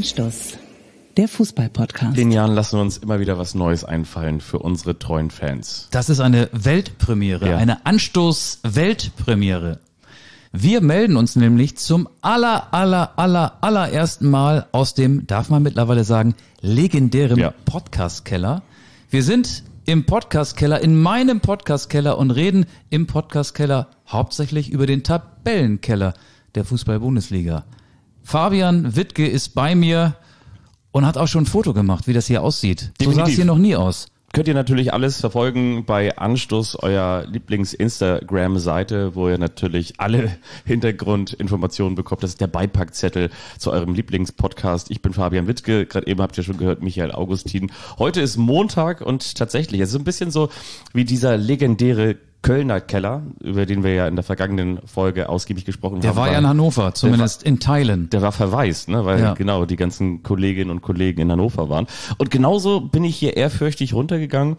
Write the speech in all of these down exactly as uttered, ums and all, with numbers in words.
Anstoß, der Fußball-Podcast. In den Jahren lassen wir uns immer wieder was Neues einfallen für unsere treuen Fans. Das ist eine Weltpremiere, ja. Eine Anstoß-Weltpremiere. Wir melden uns nämlich zum aller, aller, aller, allerersten Mal aus dem, darf man mittlerweile sagen, legendären ja. Podcast-Keller. Wir sind im Podcast-Keller, in meinem Podcast-Keller und reden im Podcast-Keller hauptsächlich über den Tabellenkeller der Fußball-Bundesliga. Fabian Wittke ist bei mir und hat auch schon ein Foto gemacht, wie das hier aussieht. Definitiv. So sah es hier noch nie aus. Könnt ihr natürlich alles verfolgen bei Anstoß, euer Lieblings-Instagram-Seite, wo ihr natürlich alle Hintergrundinformationen bekommt. Das ist der Beipackzettel zu eurem Lieblingspodcast. Ich bin Fabian Wittke, gerade eben habt ihr schon gehört, Michael Augustin. Heute ist Montag und tatsächlich, es ist ein bisschen so wie dieser legendäre Kölner Keller, über den wir ja in der vergangenen Folge ausgiebig gesprochen der haben. Der war ja in Hannover, zumindest war, in Teilen. Der war verwaist, ne, weil ja. genau die ganzen Kolleginnen und Kollegen in Hannover waren. Und genauso bin ich hier ehrfürchtig runtergegangen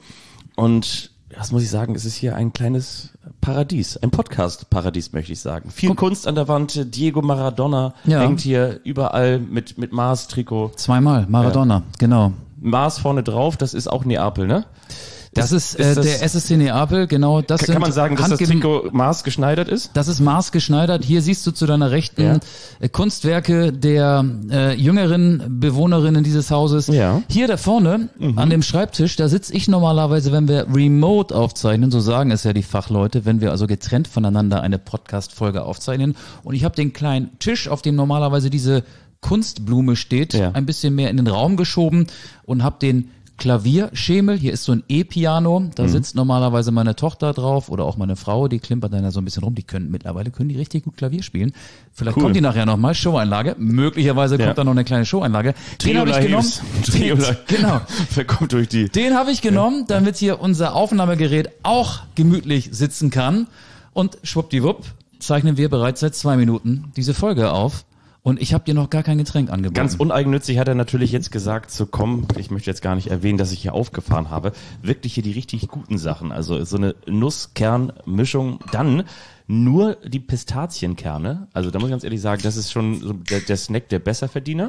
und das muss ich sagen, es ist hier ein kleines Paradies, ein Podcast-Paradies, möchte ich sagen. Viel Guck. Kunst an der Wand, Diego Maradona ja. hängt hier überall mit mit Mars-Trikot. Zweimal, Maradona, ja. genau. Mars vorne drauf, das ist auch Neapel, ne? Das ist, ist äh, das, der S S C Neapel, genau. Das kann, kann man sagen, dass das Trikot maßgeschneidert ist? Das ist maßgeschneidert. Hier siehst du zu deiner Rechten ja. äh, Kunstwerke der äh, jüngeren Bewohnerinnen dieses Hauses. Ja. Hier da vorne mhm. an dem Schreibtisch, da sitze ich normalerweise, wenn wir remote aufzeichnen, so sagen es ja die Fachleute, wenn wir also getrennt voneinander eine Podcast-Folge aufzeichnen. Und ich habe den kleinen Tisch, auf dem normalerweise diese Kunstblume steht, ja. ein bisschen mehr in den Raum geschoben und habe den Klavierschemel, hier ist so ein E-Piano, da mhm. sitzt normalerweise meine Tochter drauf oder auch meine Frau, die klimpert dann da so ein bisschen rum, die können mittlerweile können die richtig gut Klavier spielen. Vielleicht cool. kommt die nachher nochmal, Showeinlage, möglicherweise ja. kommt da noch eine kleine Showeinlage. Den habe ich genommen. Den, genau. Wer kommt durch die? Den habe ich genommen, ja. damit hier unser Aufnahmegerät auch gemütlich sitzen kann und schwuppdiwupp zeichnen wir bereits seit zwei Minuten diese Folge auf. Und ich habe dir noch gar kein Getränk angeboten. Ganz uneigennützig hat er natürlich jetzt gesagt, so komm, ich möchte jetzt gar nicht erwähnen, dass ich hier aufgefahren habe. Wirklich hier die richtig guten Sachen. Also so eine Nuss-Kern-Mischung. Dann nur die Pistazienkerne. Also da muss ich ganz ehrlich sagen, das ist schon so der, der Snack der Besserverdiener.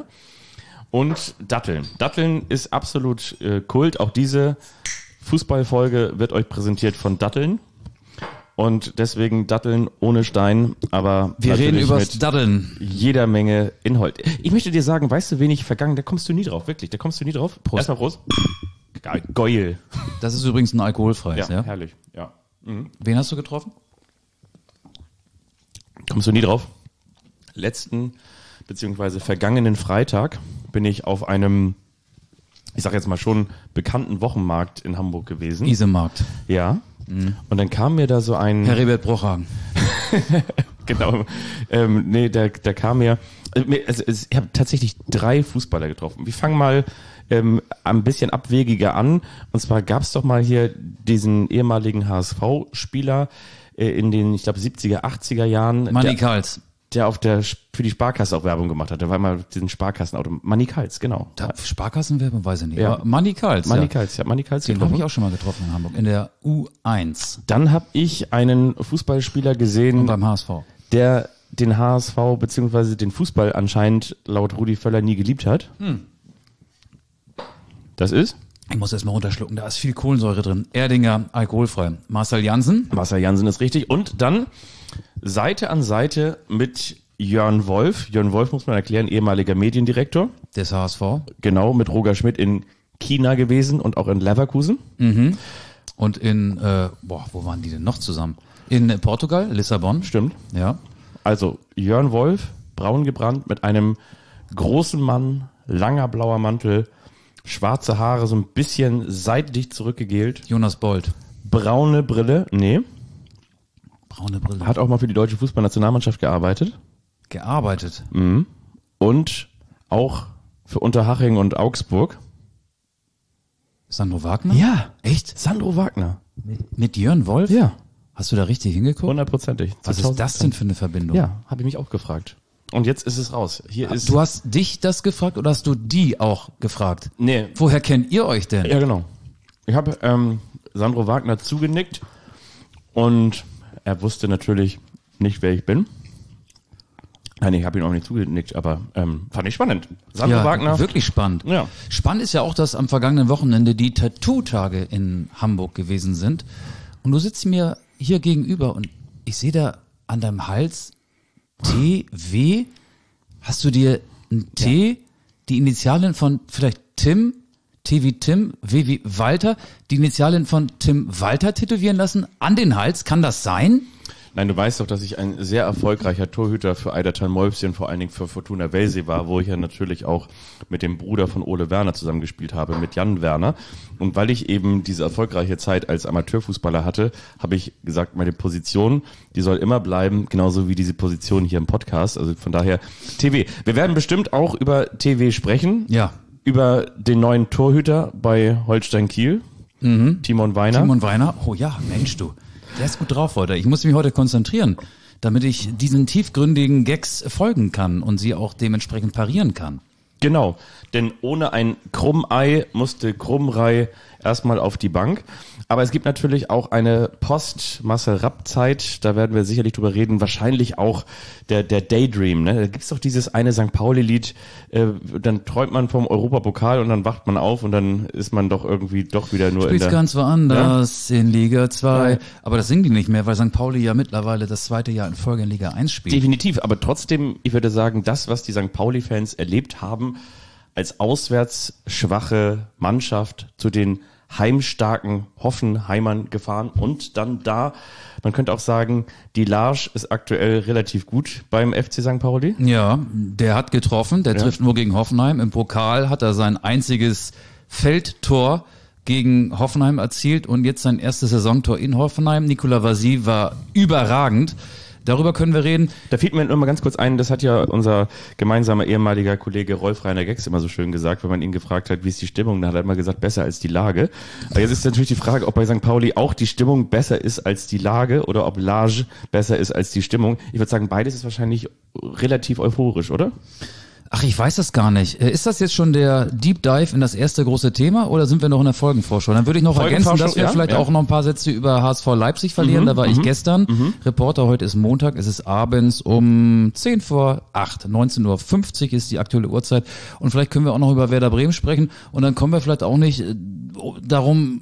Und Datteln. Datteln ist absolut äh, Kult. Auch diese Fußballfolge wird euch präsentiert von Datteln. Und deswegen Datteln ohne Stein, aber wir reden übers Datteln. Jeder Menge Inhalt. Ich möchte dir sagen, weißt du, wen ich vergangen, da kommst du nie drauf, wirklich, da kommst du nie drauf. Prost. Erstmal Prost. Geil. Das ist übrigens ein alkoholfreies, ja? Ja, herrlich, ja. Mhm. Wen hast du getroffen? Kommst du nie drauf? Letzten, beziehungsweise vergangenen Freitag bin ich auf einem, ich sag jetzt mal schon, bekannten Wochenmarkt in Hamburg gewesen. Isemarkt. Ja. Mhm. Und dann kam mir da so ein... Heribert Bruchhagen. Genau. Ähm, nee, da, da kam mir... Also, ich habe tatsächlich drei Fußballer getroffen. Wir fangen mal ähm, ein bisschen abwegiger an. Und zwar gab es doch mal hier diesen ehemaligen H S V-Spieler äh, in den, ich glaube, siebziger, achtziger Jahren. Manny Karls. Der auf der für die Sparkasse auch Werbung gemacht hat. Der war mal diesen Sparkassenauto. Manny Karls, genau. Da, Sparkassenwerbung weiß ich nicht. Ja. Manny Karls. Manny ja. Karls, ja. Manny Karls. Den habe ich auch schon mal getroffen in Hamburg, in der U eins. Dann habe ich einen Fußballspieler gesehen. Und beim H S V. Der den H S V bzw. den Fußball anscheinend laut Rudi Völler nie geliebt hat. Hm. Das ist? Ich muss erst mal runterschlucken, da ist viel Kohlensäure drin. Erdinger, alkoholfrei. Marcel Jansen. Marcel Jansen ist richtig. Und dann Seite an Seite mit Jörn Wolf. Jörn Wolf muss man erklären, ehemaliger Mediendirektor. Des H S V. Genau, mit Roger Schmidt in China gewesen und auch in Leverkusen. Mhm. Und in, äh, boah, wo waren die denn noch zusammen? In Portugal, Lissabon. Stimmt. Ja. Also Jörn Wolf, braun gebrannt, mit einem großen Mann, langer blauer Mantel, schwarze Haare, so ein bisschen seitlich zurückgegelt. Jonas Bold. Braune Brille, nee. Braune Brille. Hat auch mal für die deutsche Fußballnationalmannschaft gearbeitet. Gearbeitet? Mhm. Und auch für Unterhaching und Augsburg. Sandro Wagner? Ja. Echt? Sandro Wagner. Mit, mit Jörn Wolf? Ja. Hast du da richtig hingeguckt? Hundertprozentig. Was ist das denn für eine Verbindung? Ja, habe ich mich auch gefragt. Und jetzt ist es raus. Hier ist. Du hast dich das gefragt oder hast du die auch gefragt? Nee. Woher kennt ihr euch denn? Ja, genau. Ich habe ähm, Sandro Wagner zugenickt und er wusste natürlich nicht, wer ich bin. Nein, ich habe ihn auch nicht zugenickt, aber ähm, fand ich spannend. Sandro ja, Wagner. Wirklich spannend. Ja. Spannend ist ja auch, dass am vergangenen Wochenende die Tattoo-Tage in Hamburg gewesen sind. Und du sitzt mir hier gegenüber und ich sehe da an deinem Hals T W. Hast du dir ein T, ja. die Initialen von vielleicht Tim, T wie Tim, W wie Walter, die Initialen von Tim Walter tätowieren lassen an den Hals? Kann das sein? Nein, du weißt doch, dass ich ein sehr erfolgreicher Torhüter für Eidertal Mäuschen, vor allen Dingen für Fortuna Welsee war, wo ich ja natürlich auch mit dem Bruder von Ole Werner zusammengespielt habe, mit Jan Werner. Und weil ich eben diese erfolgreiche Zeit als Amateurfußballer hatte, habe ich gesagt, meine Position, die soll immer bleiben, genauso wie diese Position hier im Podcast. Also von daher T W. Wir werden bestimmt auch über T W sprechen. Ja. Über den neuen Torhüter bei Holstein Kiel, mhm. Timon Weiner. Timon Weiner, oh ja, Mensch du. Der ist gut drauf heute. Ich muss mich heute konzentrieren, damit ich diesen tiefgründigen Gags folgen kann und sie auch dementsprechend parieren kann. Genau, denn ohne ein Krummei musste Krummrei erstmal auf die Bank. Aber es gibt natürlich auch eine Post-Marcel-Rapp-Zeit, da werden wir sicherlich drüber reden, wahrscheinlich auch der der Daydream. Ne? Da gibt's doch dieses eine Sankt Pauli-Lied, äh, dann träumt man vom Europapokal und dann wacht man auf und dann ist man doch irgendwie doch wieder nur Spielt's in der... ganz woanders, ja? In Liga zwei. Ja. Aber das singen die nicht mehr, weil Sankt Pauli ja mittlerweile das zweite Jahr in Folge in Liga eins spielt. Definitiv, aber trotzdem, ich würde sagen, das, was die Sankt Pauli-Fans erlebt haben, als auswärts schwache Mannschaft zu den heimstarken Hoffenheimern gefahren und dann da, man könnte auch sagen, die Larsch ist aktuell relativ gut beim F C Sankt Pauli. Ja, der hat getroffen, der ja. trifft nur gegen Hoffenheim. Im Pokal hat er sein einziges Feldtor gegen Hoffenheim erzielt und jetzt sein erstes Saisontor in Hoffenheim. Nicolas Vasy war überragend. Darüber können wir reden. Da fällt mir nur mal ganz kurz ein, das hat ja unser gemeinsamer ehemaliger Kollege Rolf Reiner Gex immer so schön gesagt, wenn man ihn gefragt hat, wie ist die Stimmung, dann hat er immer gesagt, besser als die Lage. Aber jetzt ist natürlich die Frage, ob bei Sankt Pauli auch die Stimmung besser ist als die Lage oder ob Lage besser ist als die Stimmung. Ich würde sagen, beides ist wahrscheinlich relativ euphorisch, oder? Ach, ich weiß das gar nicht. Ist das jetzt schon der Deep Dive in das erste große Thema oder sind wir noch in der Folgenvorschau? Dann würde ich noch ergänzen, dass wir ja, vielleicht ja. auch noch ein paar Sätze über H S V Leipzig verlieren. Mhm, da war ich mhm, gestern. Mhm. Reporter, heute ist Montag, es ist abends um zehn vor acht, neunzehn Uhr fünfzig ist die aktuelle Uhrzeit. Und vielleicht können wir auch noch über Werder Bremen sprechen. Und dann kommen wir vielleicht auch nicht darum...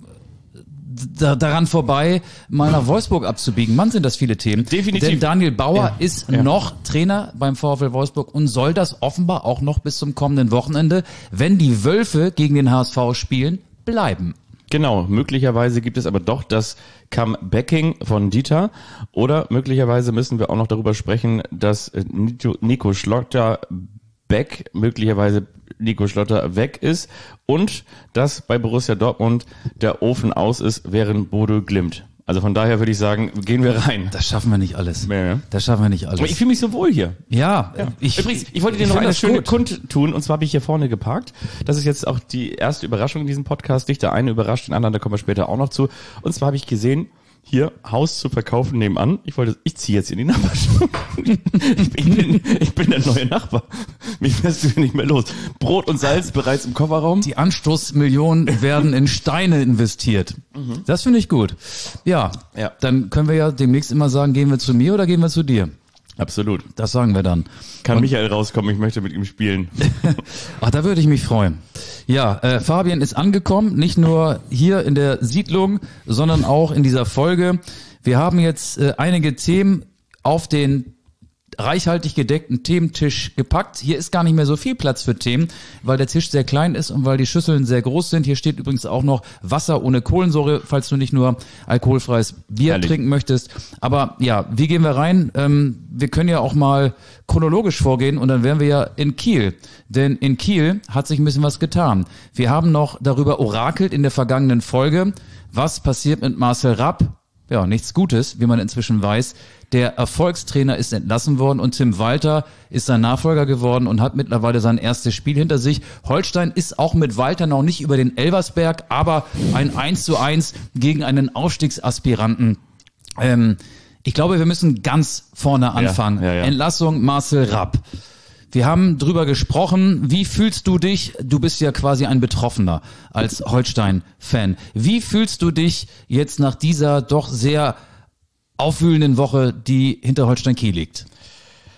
Da, daran vorbei, mal nach Wolfsburg abzubiegen. Mann, sind das viele Themen. Definitiv. Denn Daniel Bauer ja. ist ja. noch Trainer beim VfL Wolfsburg und soll das offenbar auch noch bis zum kommenden Wochenende, wenn die Wölfe gegen den H S V spielen, bleiben. Genau, möglicherweise gibt es aber doch das Comebacking von Dieter oder möglicherweise müssen wir auch noch darüber sprechen, dass Nico Schlotterbeck möglicherweise Nico Schlotter weg ist und dass bei Borussia Dortmund der Ofen aus ist, während Bodo glimmt. Also von daher würde ich sagen, gehen wir rein. Das schaffen wir nicht alles. Ja, ja. Das schaffen wir nicht alles. Aber ich fühle mich so wohl hier. Ja. ja. Ich, Übrigens, ich wollte dir noch eine schöne kundtun und zwar habe ich hier vorne geparkt. Das ist jetzt auch die erste Überraschung in diesem Podcast. Nicht der eine überrascht den anderen, da kommen wir später auch noch zu. Und zwar habe ich gesehen, hier, Haus zu verkaufen nebenan. Ich wollte, ich ziehe jetzt in die Nachbarschaft. Ich bin, ich bin der neue Nachbar. Mich lässt du nicht mehr los. Brot und Salz bereits im Kofferraum. Die Anstoßmillionen werden in Steine investiert. Mhm. Das finde ich gut. Ja, ja, dann können wir ja demnächst immer sagen, gehen wir zu mir oder gehen wir zu dir? Absolut. Das sagen wir dann. Kann und Michael rauskommen, ich möchte mit ihm spielen. Ach, da würde ich mich freuen. Ja, äh, Fabian ist angekommen, nicht nur hier in der Siedlung, sondern auch in dieser Folge. Wir haben jetzt äh, einige Themen auf den reichhaltig gedeckten Thementisch gepackt. Hier ist gar nicht mehr so viel Platz für Themen, weil der Tisch sehr klein ist und weil die Schüsseln sehr groß sind. Hier steht übrigens auch noch Wasser ohne Kohlensäure, falls du nicht nur alkoholfreies Bier Herrlich. trinken möchtest. Aber ja, wie gehen wir rein? Ähm, wir können ja auch mal chronologisch vorgehen und dann wären wir ja in Kiel. Denn in Kiel hat sich ein bisschen was getan. Wir haben noch darüber orakelt in der vergangenen Folge, was passiert mit Marcel Rapp. Ja, nichts Gutes, wie man inzwischen weiß. Der Erfolgstrainer ist entlassen worden und Tim Walter ist sein Nachfolger geworden und hat mittlerweile sein erstes Spiel hinter sich. Holstein ist auch mit Walter noch nicht über den Elversberg, aber ein eins zu eins gegen einen Aufstiegsaspiranten. Ähm, ich glaube, wir müssen ganz vorne anfangen. Ja, ja, ja. Entlassung Marcel Rapp. Wir haben drüber gesprochen. Wie fühlst du dich? Du bist ja quasi ein Betroffener als Holstein-Fan. Wie fühlst du dich jetzt nach dieser doch sehr aufwühlenden Woche, die hinter Holstein Kiel liegt?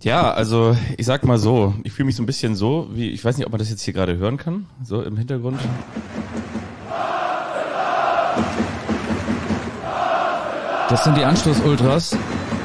Ja, also ich sag mal so, ich fühle mich so ein bisschen so, wie, ich weiß nicht, ob man das jetzt hier gerade hören kann, so im Hintergrund. Das sind die Anstoß-Ultras.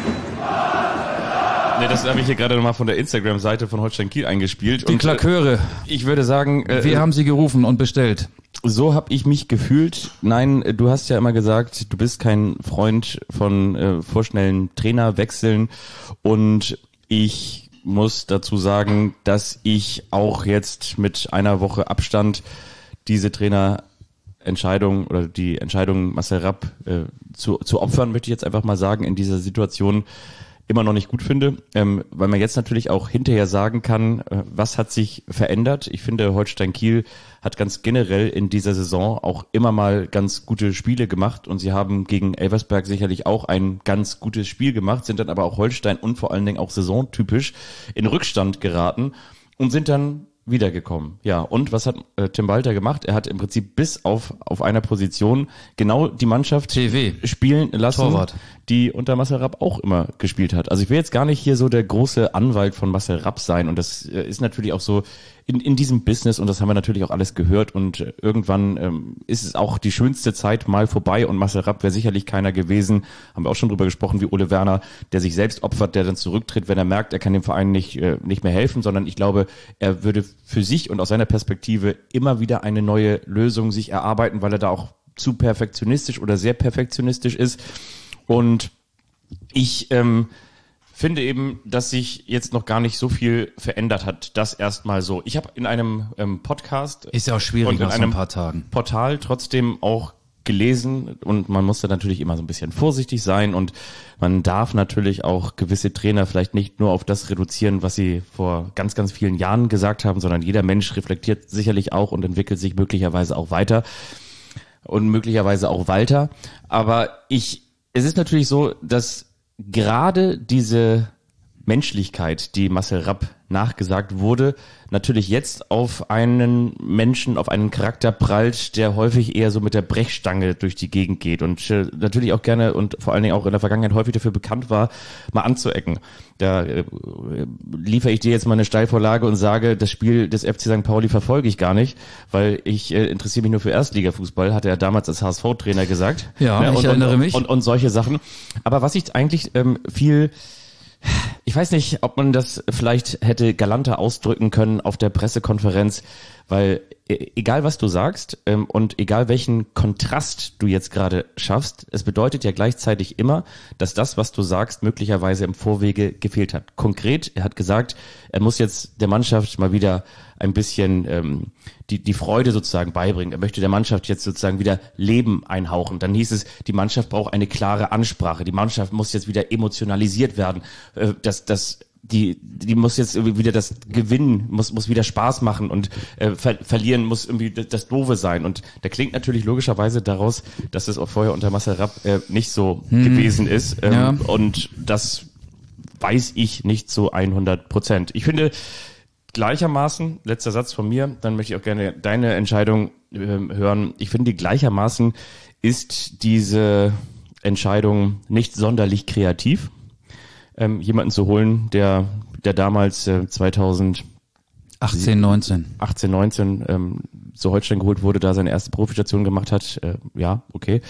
Ne, das habe ich hier gerade nochmal von der Instagram-Seite von Holstein Kiel eingespielt. Die Klaköre. Ich würde sagen... Äh, Wir haben sie gerufen und bestellt. So habe ich mich gefühlt. Nein, du hast ja immer gesagt, du bist kein Freund von äh, vorschnellen Trainerwechseln. Und ich muss dazu sagen, dass ich auch jetzt mit einer Woche Abstand diese Trainerentscheidung oder die Entscheidung Marcel Rapp äh, zu, zu opfern, möchte ich jetzt einfach mal sagen, in dieser Situation immer noch nicht gut finde, ähm, weil man jetzt natürlich auch hinterher sagen kann, äh, was hat sich verändert. Ich finde, Holstein Kiel hat ganz generell in dieser Saison auch immer mal ganz gute Spiele gemacht und sie haben gegen Elversberg sicherlich auch ein ganz gutes Spiel gemacht, sind dann aber auch Holstein und vor allen Dingen auch saisontypisch in Rückstand geraten und sind dann wiedergekommen. Ja, und was hat äh, Tim Walter gemacht? Er hat im Prinzip bis auf auf einer Position genau die Mannschaft T W spielen lassen, Torwart, die unter Marcel Rapp auch immer gespielt hat. Also ich will jetzt gar nicht hier so der große Anwalt von Marcel Rapp sein und das äh, ist natürlich auch so in in diesem Business und das haben wir natürlich auch alles gehört und äh, irgendwann ähm, ist es auch die schönste Zeit mal vorbei und Marcel Rapp wäre sicherlich keiner gewesen, haben wir auch schon drüber gesprochen, wie Ole Werner, der sich selbst opfert, der dann zurücktritt, wenn er merkt, er kann dem Verein nicht äh, nicht mehr helfen, sondern ich glaube, er würde für sich und aus seiner Perspektive immer wieder eine neue Lösung sich erarbeiten, weil er da auch zu perfektionistisch oder sehr perfektionistisch ist. Und ich ähm, finde eben, dass sich jetzt noch gar nicht so viel verändert hat. Das erstmal so. Ich habe in einem ähm, Podcast ist ja auch schwierig und in nach so einem ein paar Tagen Portal trotzdem auch gelesen und man muss da natürlich immer so ein bisschen vorsichtig sein und man darf natürlich auch gewisse Trainer vielleicht nicht nur auf das reduzieren, was sie vor ganz, ganz vielen Jahren gesagt haben, sondern jeder Mensch reflektiert sicherlich auch und entwickelt sich möglicherweise auch weiter und möglicherweise auch weiter. Aber ich, es ist natürlich so, dass gerade diese Menschlichkeit, die Marcel Rapp nachgesagt wurde, natürlich jetzt auf einen Menschen, auf einen Charakter prallt, der häufig eher so mit der Brechstange durch die Gegend geht und äh, natürlich auch gerne und vor allen Dingen auch in der Vergangenheit häufig dafür bekannt war, mal anzuecken. Da äh, liefere ich dir jetzt mal eine Steilvorlage und sage, das Spiel des F C Sankt Pauli verfolge ich gar nicht, weil ich äh, interessiere mich nur für Erstligafußball, hat er damals als H S V-Trainer gesagt. Ja, ne? ich und, erinnere und, mich. Und, und solche Sachen. Aber was ich eigentlich ähm, viel Ich weiß nicht, ob man das vielleicht hätte galanter ausdrücken können auf der Pressekonferenz, weil egal was du sagst ähm, und egal welchen Kontrast du jetzt gerade schaffst, es bedeutet ja gleichzeitig immer, dass das, was du sagst, möglicherweise im Vorwege gefehlt hat. Konkret, er hat gesagt, er muss jetzt der Mannschaft mal wieder ein bisschen ähm, die die Freude sozusagen beibringen. Er möchte der Mannschaft jetzt sozusagen wieder Leben einhauchen. Dann hieß es, die Mannschaft braucht eine klare Ansprache. Die Mannschaft muss jetzt wieder emotionalisiert werden. Äh, das das die die muss jetzt irgendwie wieder das Gewinnen, muss muss wieder Spaß machen und äh, ver verlieren muss irgendwie das, das Doofe sein. Und da klingt natürlich logischerweise daraus, dass es auch vorher unter Marcel Rapp äh, nicht so hm. gewesen ist. Ähm, ja. Und das weiß ich nicht zu hundert Prozent. Ich finde gleichermaßen, letzter Satz von mir, dann möchte ich auch gerne deine Entscheidung äh, hören. Ich finde gleichermaßen ist diese Entscheidung nicht sonderlich kreativ, ähm, jemanden zu holen, der der damals äh, zweitausendachtzehn, neunzehn achtzehn, neunzehn ähm, zu Holstein geholt wurde, da seine erste Profistation gemacht hat. Äh, ja, okay.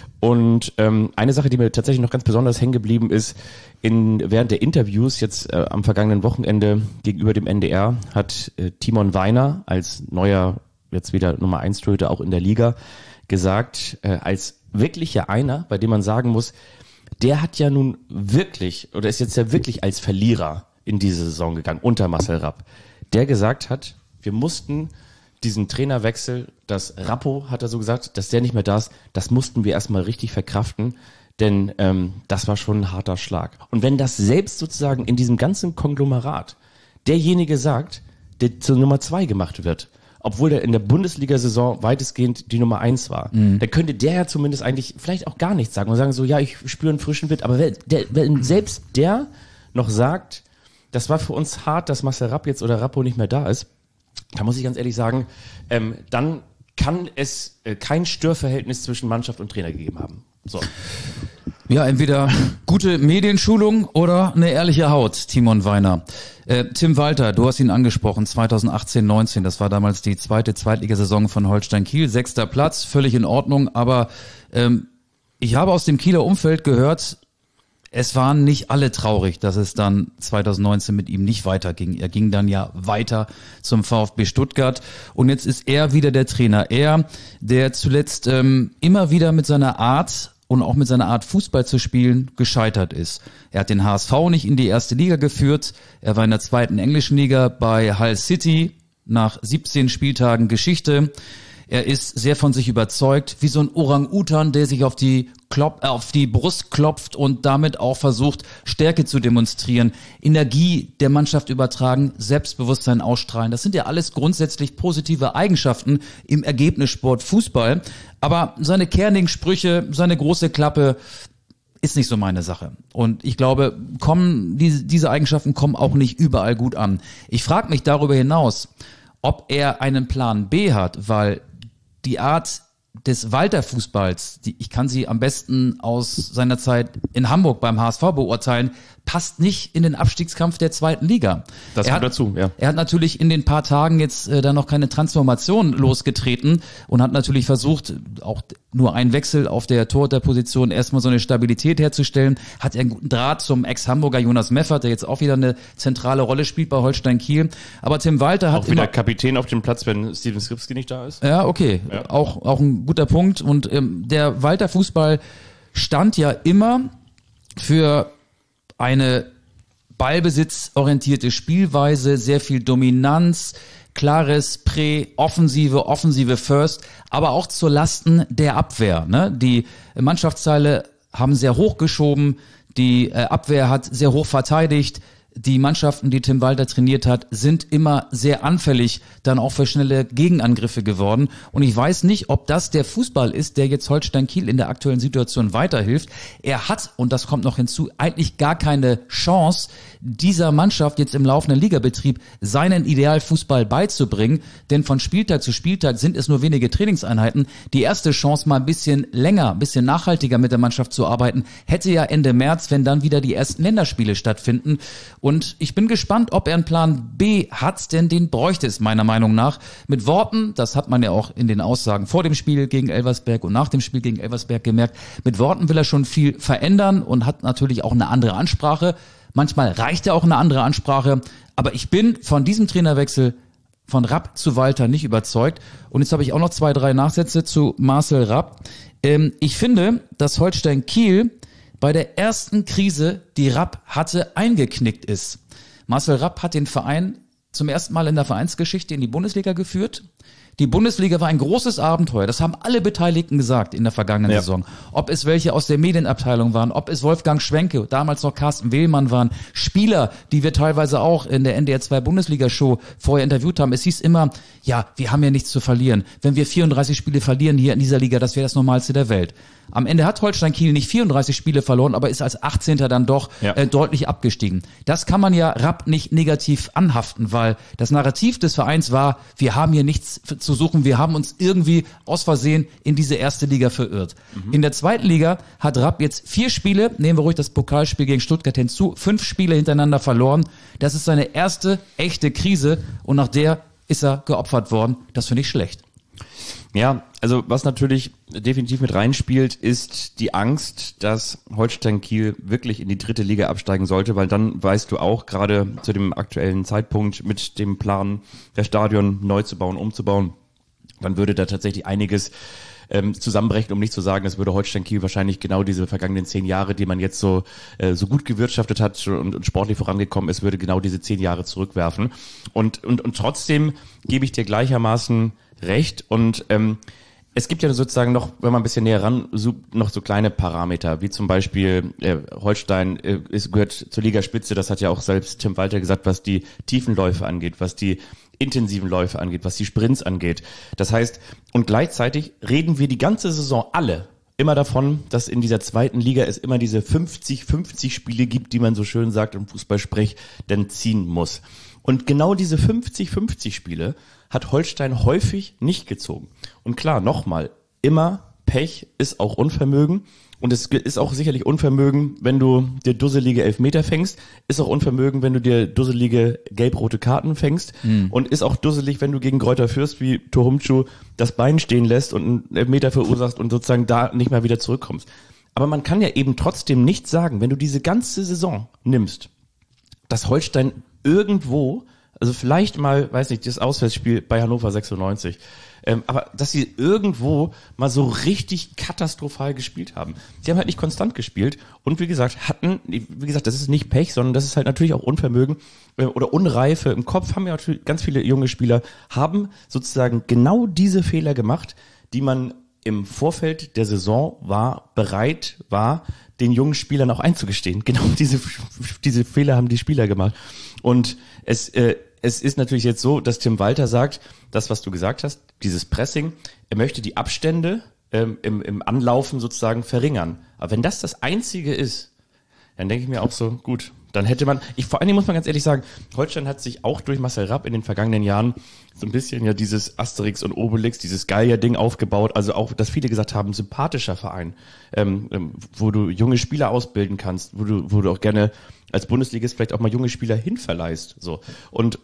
Und ähm, eine Sache, die mir tatsächlich noch ganz besonders hängen geblieben ist, in während der Interviews jetzt äh, am vergangenen Wochenende gegenüber dem N D R hat äh, Timon Weiner als neuer, jetzt wieder Nummer eins Torhüter auch in der Liga, gesagt, äh, als wirklicher einer, bei dem man sagen muss, der hat ja nun wirklich, oder ist jetzt ja wirklich als Verlierer in diese Saison gegangen, unter Marcel Rapp, der gesagt hat, wir mussten diesen Trainerwechsel, das Rappo, hat er so gesagt, dass der nicht mehr da ist, das mussten wir erstmal richtig verkraften, denn ähm, das war schon ein harter Schlag. Und wenn das selbst sozusagen in diesem ganzen Konglomerat derjenige sagt, der zur Nummer zwei gemacht wird, obwohl der in der Bundesliga-Saison weitestgehend die Nummer eins war, mhm. dann könnte der ja zumindest eigentlich vielleicht auch gar nichts sagen und sagen so, ja, ich spüre einen frischen Wind, aber wenn, der, wenn selbst der noch sagt, das war für uns hart, dass Marcel Rapp jetzt oder Rappo nicht mehr da ist, da muss ich ganz ehrlich sagen, ähm, dann kann es äh, kein Störverhältnis zwischen Mannschaft und Trainer gegeben haben. So. Ja, entweder gute Medienschulung oder eine ehrliche Haut, Timon Weiner. Äh, Tim Walter, du hast ihn angesprochen, zwanzig achtzehn neunzehn, das war damals die zweite Zweitligasaison von Holstein Kiel, sechster Platz, völlig in Ordnung, aber ähm, ich habe aus dem Kieler Umfeld gehört, es waren nicht alle traurig, dass es dann zwanzig neunzehn mit ihm nicht weiterging. Er ging dann ja weiter zum VfB Stuttgart und jetzt ist er wieder der Trainer. Er, der zuletzt ähm, immer wieder mit seiner Art und auch mit seiner Art Fußball zu spielen gescheitert ist. Er hat den H S V nicht in die erste Liga geführt. Er war in der zweiten englischen Liga bei Hull City nach siebzehn Spieltagen Geschichte. Er ist sehr von sich überzeugt, wie so ein Orang-Utan, der sich auf die, Klop- äh, auf die Brust klopft und damit auch versucht, Stärke zu demonstrieren, Energie der Mannschaft übertragen, Selbstbewusstsein ausstrahlen. Das sind ja alles grundsätzlich positive Eigenschaften im Ergebnissport Fußball. Aber seine kernigen Sprüche, seine große Klappe ist nicht so meine Sache. Und ich glaube, kommen diese, diese Eigenschaften kommen auch nicht überall gut an. Ich frage mich darüber hinaus, ob er einen Plan B hat, weil die Art des Walter-Fußballs, die, ich kann sie am besten aus seiner Zeit in Hamburg beim H S V beurteilen, passt nicht in den Abstiegskampf der zweiten Liga. Das kommt dazu, ja. Er hat natürlich in den paar Tagen jetzt äh, da noch keine Transformation losgetreten und hat natürlich versucht, auch nur einen Wechsel auf der Torhüterposition erstmal so eine Stabilität herzustellen. Hat er einen guten Draht zum Ex-Hamburger Jonas Meffert, der jetzt auch wieder eine zentrale Rolle spielt bei Holstein Kiel. Aber Tim Walter hat auch wieder Kapitän auf dem Platz, wenn Steven Skripski nicht da ist. Ja, okay. Ja. Auch, auch ein guter Punkt. Und ähm, der Walter-Fußball stand ja immer für eine ballbesitzorientierte Spielweise, sehr viel Dominanz, klares Prä, Offensive, Offensive First, aber auch zu Lasten der Abwehr. Ne? Die Mannschaftsteile haben sehr hoch geschoben, die äh, Abwehr hat sehr hoch verteidigt. Die Mannschaften, die Tim Walter trainiert hat, sind immer sehr anfällig dann auch für schnelle Gegenangriffe geworden. Und ich weiß nicht, ob das der Fußball ist, der jetzt Holstein Kiel in der aktuellen Situation weiterhilft. Er hat, und das kommt noch hinzu, eigentlich gar keine Chance, dieser Mannschaft jetzt im laufenden Ligabetrieb seinen Idealfußball beizubringen. Denn von Spieltag zu Spieltag sind es nur wenige Trainingseinheiten. Die erste Chance, mal ein bisschen länger, ein bisschen nachhaltiger mit der Mannschaft zu arbeiten, hätte ja Ende März, wenn dann wieder die ersten Länderspiele stattfinden. Und ich bin gespannt, ob er einen Plan B hat, denn den bräuchte es meiner Meinung nach. Mit Worten, das hat man ja auch in den Aussagen vor dem Spiel gegen Elversberg und nach dem Spiel gegen Elversberg gemerkt, mit Worten will er schon viel verändern und hat natürlich auch eine andere Ansprache. Manchmal reicht ja auch eine andere Ansprache, aber ich bin von diesem Trainerwechsel von Rapp zu Walter nicht überzeugt. Und jetzt habe ich auch noch zwei, drei Nachsätze zu Marcel Rapp. Ähm, ich finde, dass Holstein Kiel bei der ersten Krise, die Rapp hatte, eingeknickt ist. Marcel Rapp hat den Verein zum ersten Mal in der Vereinsgeschichte in die Bundesliga geführt. Die Bundesliga war ein großes Abenteuer. Das haben alle Beteiligten gesagt in der vergangenen ja. Saison. Ob es welche aus der Medienabteilung waren, ob es Wolfgang Schwenke, damals noch Carsten Wehlmann waren, Spieler, die wir teilweise auch in der N D R zwei Bundesliga-Show vorher interviewt haben. Es hieß immer, ja, wir haben ja nichts zu verlieren. Wenn wir vierunddreißig Spiele verlieren hier in dieser Liga, das wäre das Normalste der Welt. Am Ende hat Holstein Kiel nicht vierunddreißig Spiele verloren, aber ist als achtzehnter dann doch ja. äh, deutlich abgestiegen. Das kann man ja Rapp nicht negativ anhaften, weil das Narrativ des Vereins war, wir haben hier nichts zu suchen, wir haben uns irgendwie aus Versehen in diese erste Liga verirrt. Mhm. In der zweiten Liga hat Rapp jetzt vier Spiele, nehmen wir ruhig das Pokalspiel gegen Stuttgart hinzu, fünf Spiele hintereinander verloren. Das ist seine erste echte Krise und nach der ist er geopfert worden. Das finde ich schlecht. Ja, also was natürlich definitiv mit reinspielt, ist die Angst, dass Holstein Kiel wirklich in die dritte Liga absteigen sollte, weil dann weißt du auch gerade zu dem aktuellen Zeitpunkt mit dem Plan, das Stadion neu zu bauen, umzubauen, dann würde da tatsächlich einiges ähm, zusammenbrechen, um nicht zu sagen, es würde Holstein Kiel wahrscheinlich genau diese vergangenen zehn Jahre, die man jetzt so äh, so gut gewirtschaftet hat und, und sportlich vorangekommen ist, würde genau diese zehn Jahre zurückwerfen. Und und und trotzdem gebe ich dir gleichermaßen recht und ähm, es gibt ja sozusagen noch, wenn man ein bisschen näher ran, so, noch so kleine Parameter, wie zum Beispiel äh, Holstein äh, ist, gehört zur Ligaspitze, das hat ja auch selbst Tim Walter gesagt, was die tiefen Läufe angeht, was die intensiven Läufe angeht, was die Sprints angeht. Das heißt, und gleichzeitig reden wir die ganze Saison alle immer davon, dass in dieser zweiten Liga es immer diese fünfzig fünfzig Spiele gibt, die man so schön sagt im Fußballsprech, dann ziehen muss. Und genau diese fünfzig fünfzig Spiele hat Holstein häufig nicht gezogen. Und klar, nochmal, immer Pech ist auch Unvermögen. Und es ist auch sicherlich Unvermögen, wenn du dir dusselige Elfmeter fängst, ist auch Unvermögen, wenn du dir dusselige gelb-rote Karten fängst mhm. und ist auch dusselig, wenn du gegen Greuther Fürst wie Tohumcu das Bein stehen lässt und einen Elfmeter verursachst und sozusagen da nicht mehr wieder zurückkommst. Aber man kann ja eben trotzdem nicht sagen, wenn du diese ganze Saison nimmst, dass Holstein irgendwo, also vielleicht mal, weiß nicht, das Auswärtsspiel bei Hannover sechsundneunzig, Ähm, aber dass sie irgendwo mal so richtig katastrophal gespielt haben. Sie haben halt nicht konstant gespielt und wie gesagt, hatten, wie gesagt, das ist nicht Pech, sondern das ist halt natürlich auch Unvermögen äh, oder Unreife im Kopf, haben ja natürlich ganz viele junge Spieler, haben sozusagen genau diese Fehler gemacht, die man im Vorfeld der Saison war, bereit war, den jungen Spielern auch einzugestehen. Genau diese, diese Fehler haben die Spieler gemacht. Und es, äh, es ist natürlich jetzt so, dass Tim Walter sagt, das, was du gesagt hast, dieses Pressing, er möchte die Abstände ähm, im, im Anlaufen sozusagen verringern. Aber wenn das das Einzige ist, dann denke ich mir auch so, gut, dann hätte man, ich vor allen Dingen muss man ganz ehrlich sagen, Holstein hat sich auch durch Marcel Rapp in den vergangenen Jahren so ein bisschen ja dieses Asterix und Obelix, dieses Gallier-Ding aufgebaut, also auch, dass viele gesagt haben, sympathischer Verein, ähm, ähm, wo du junge Spieler ausbilden kannst, wo du, wo du auch gerne als Bundesligist vielleicht auch mal junge Spieler hinverleihst, so. Und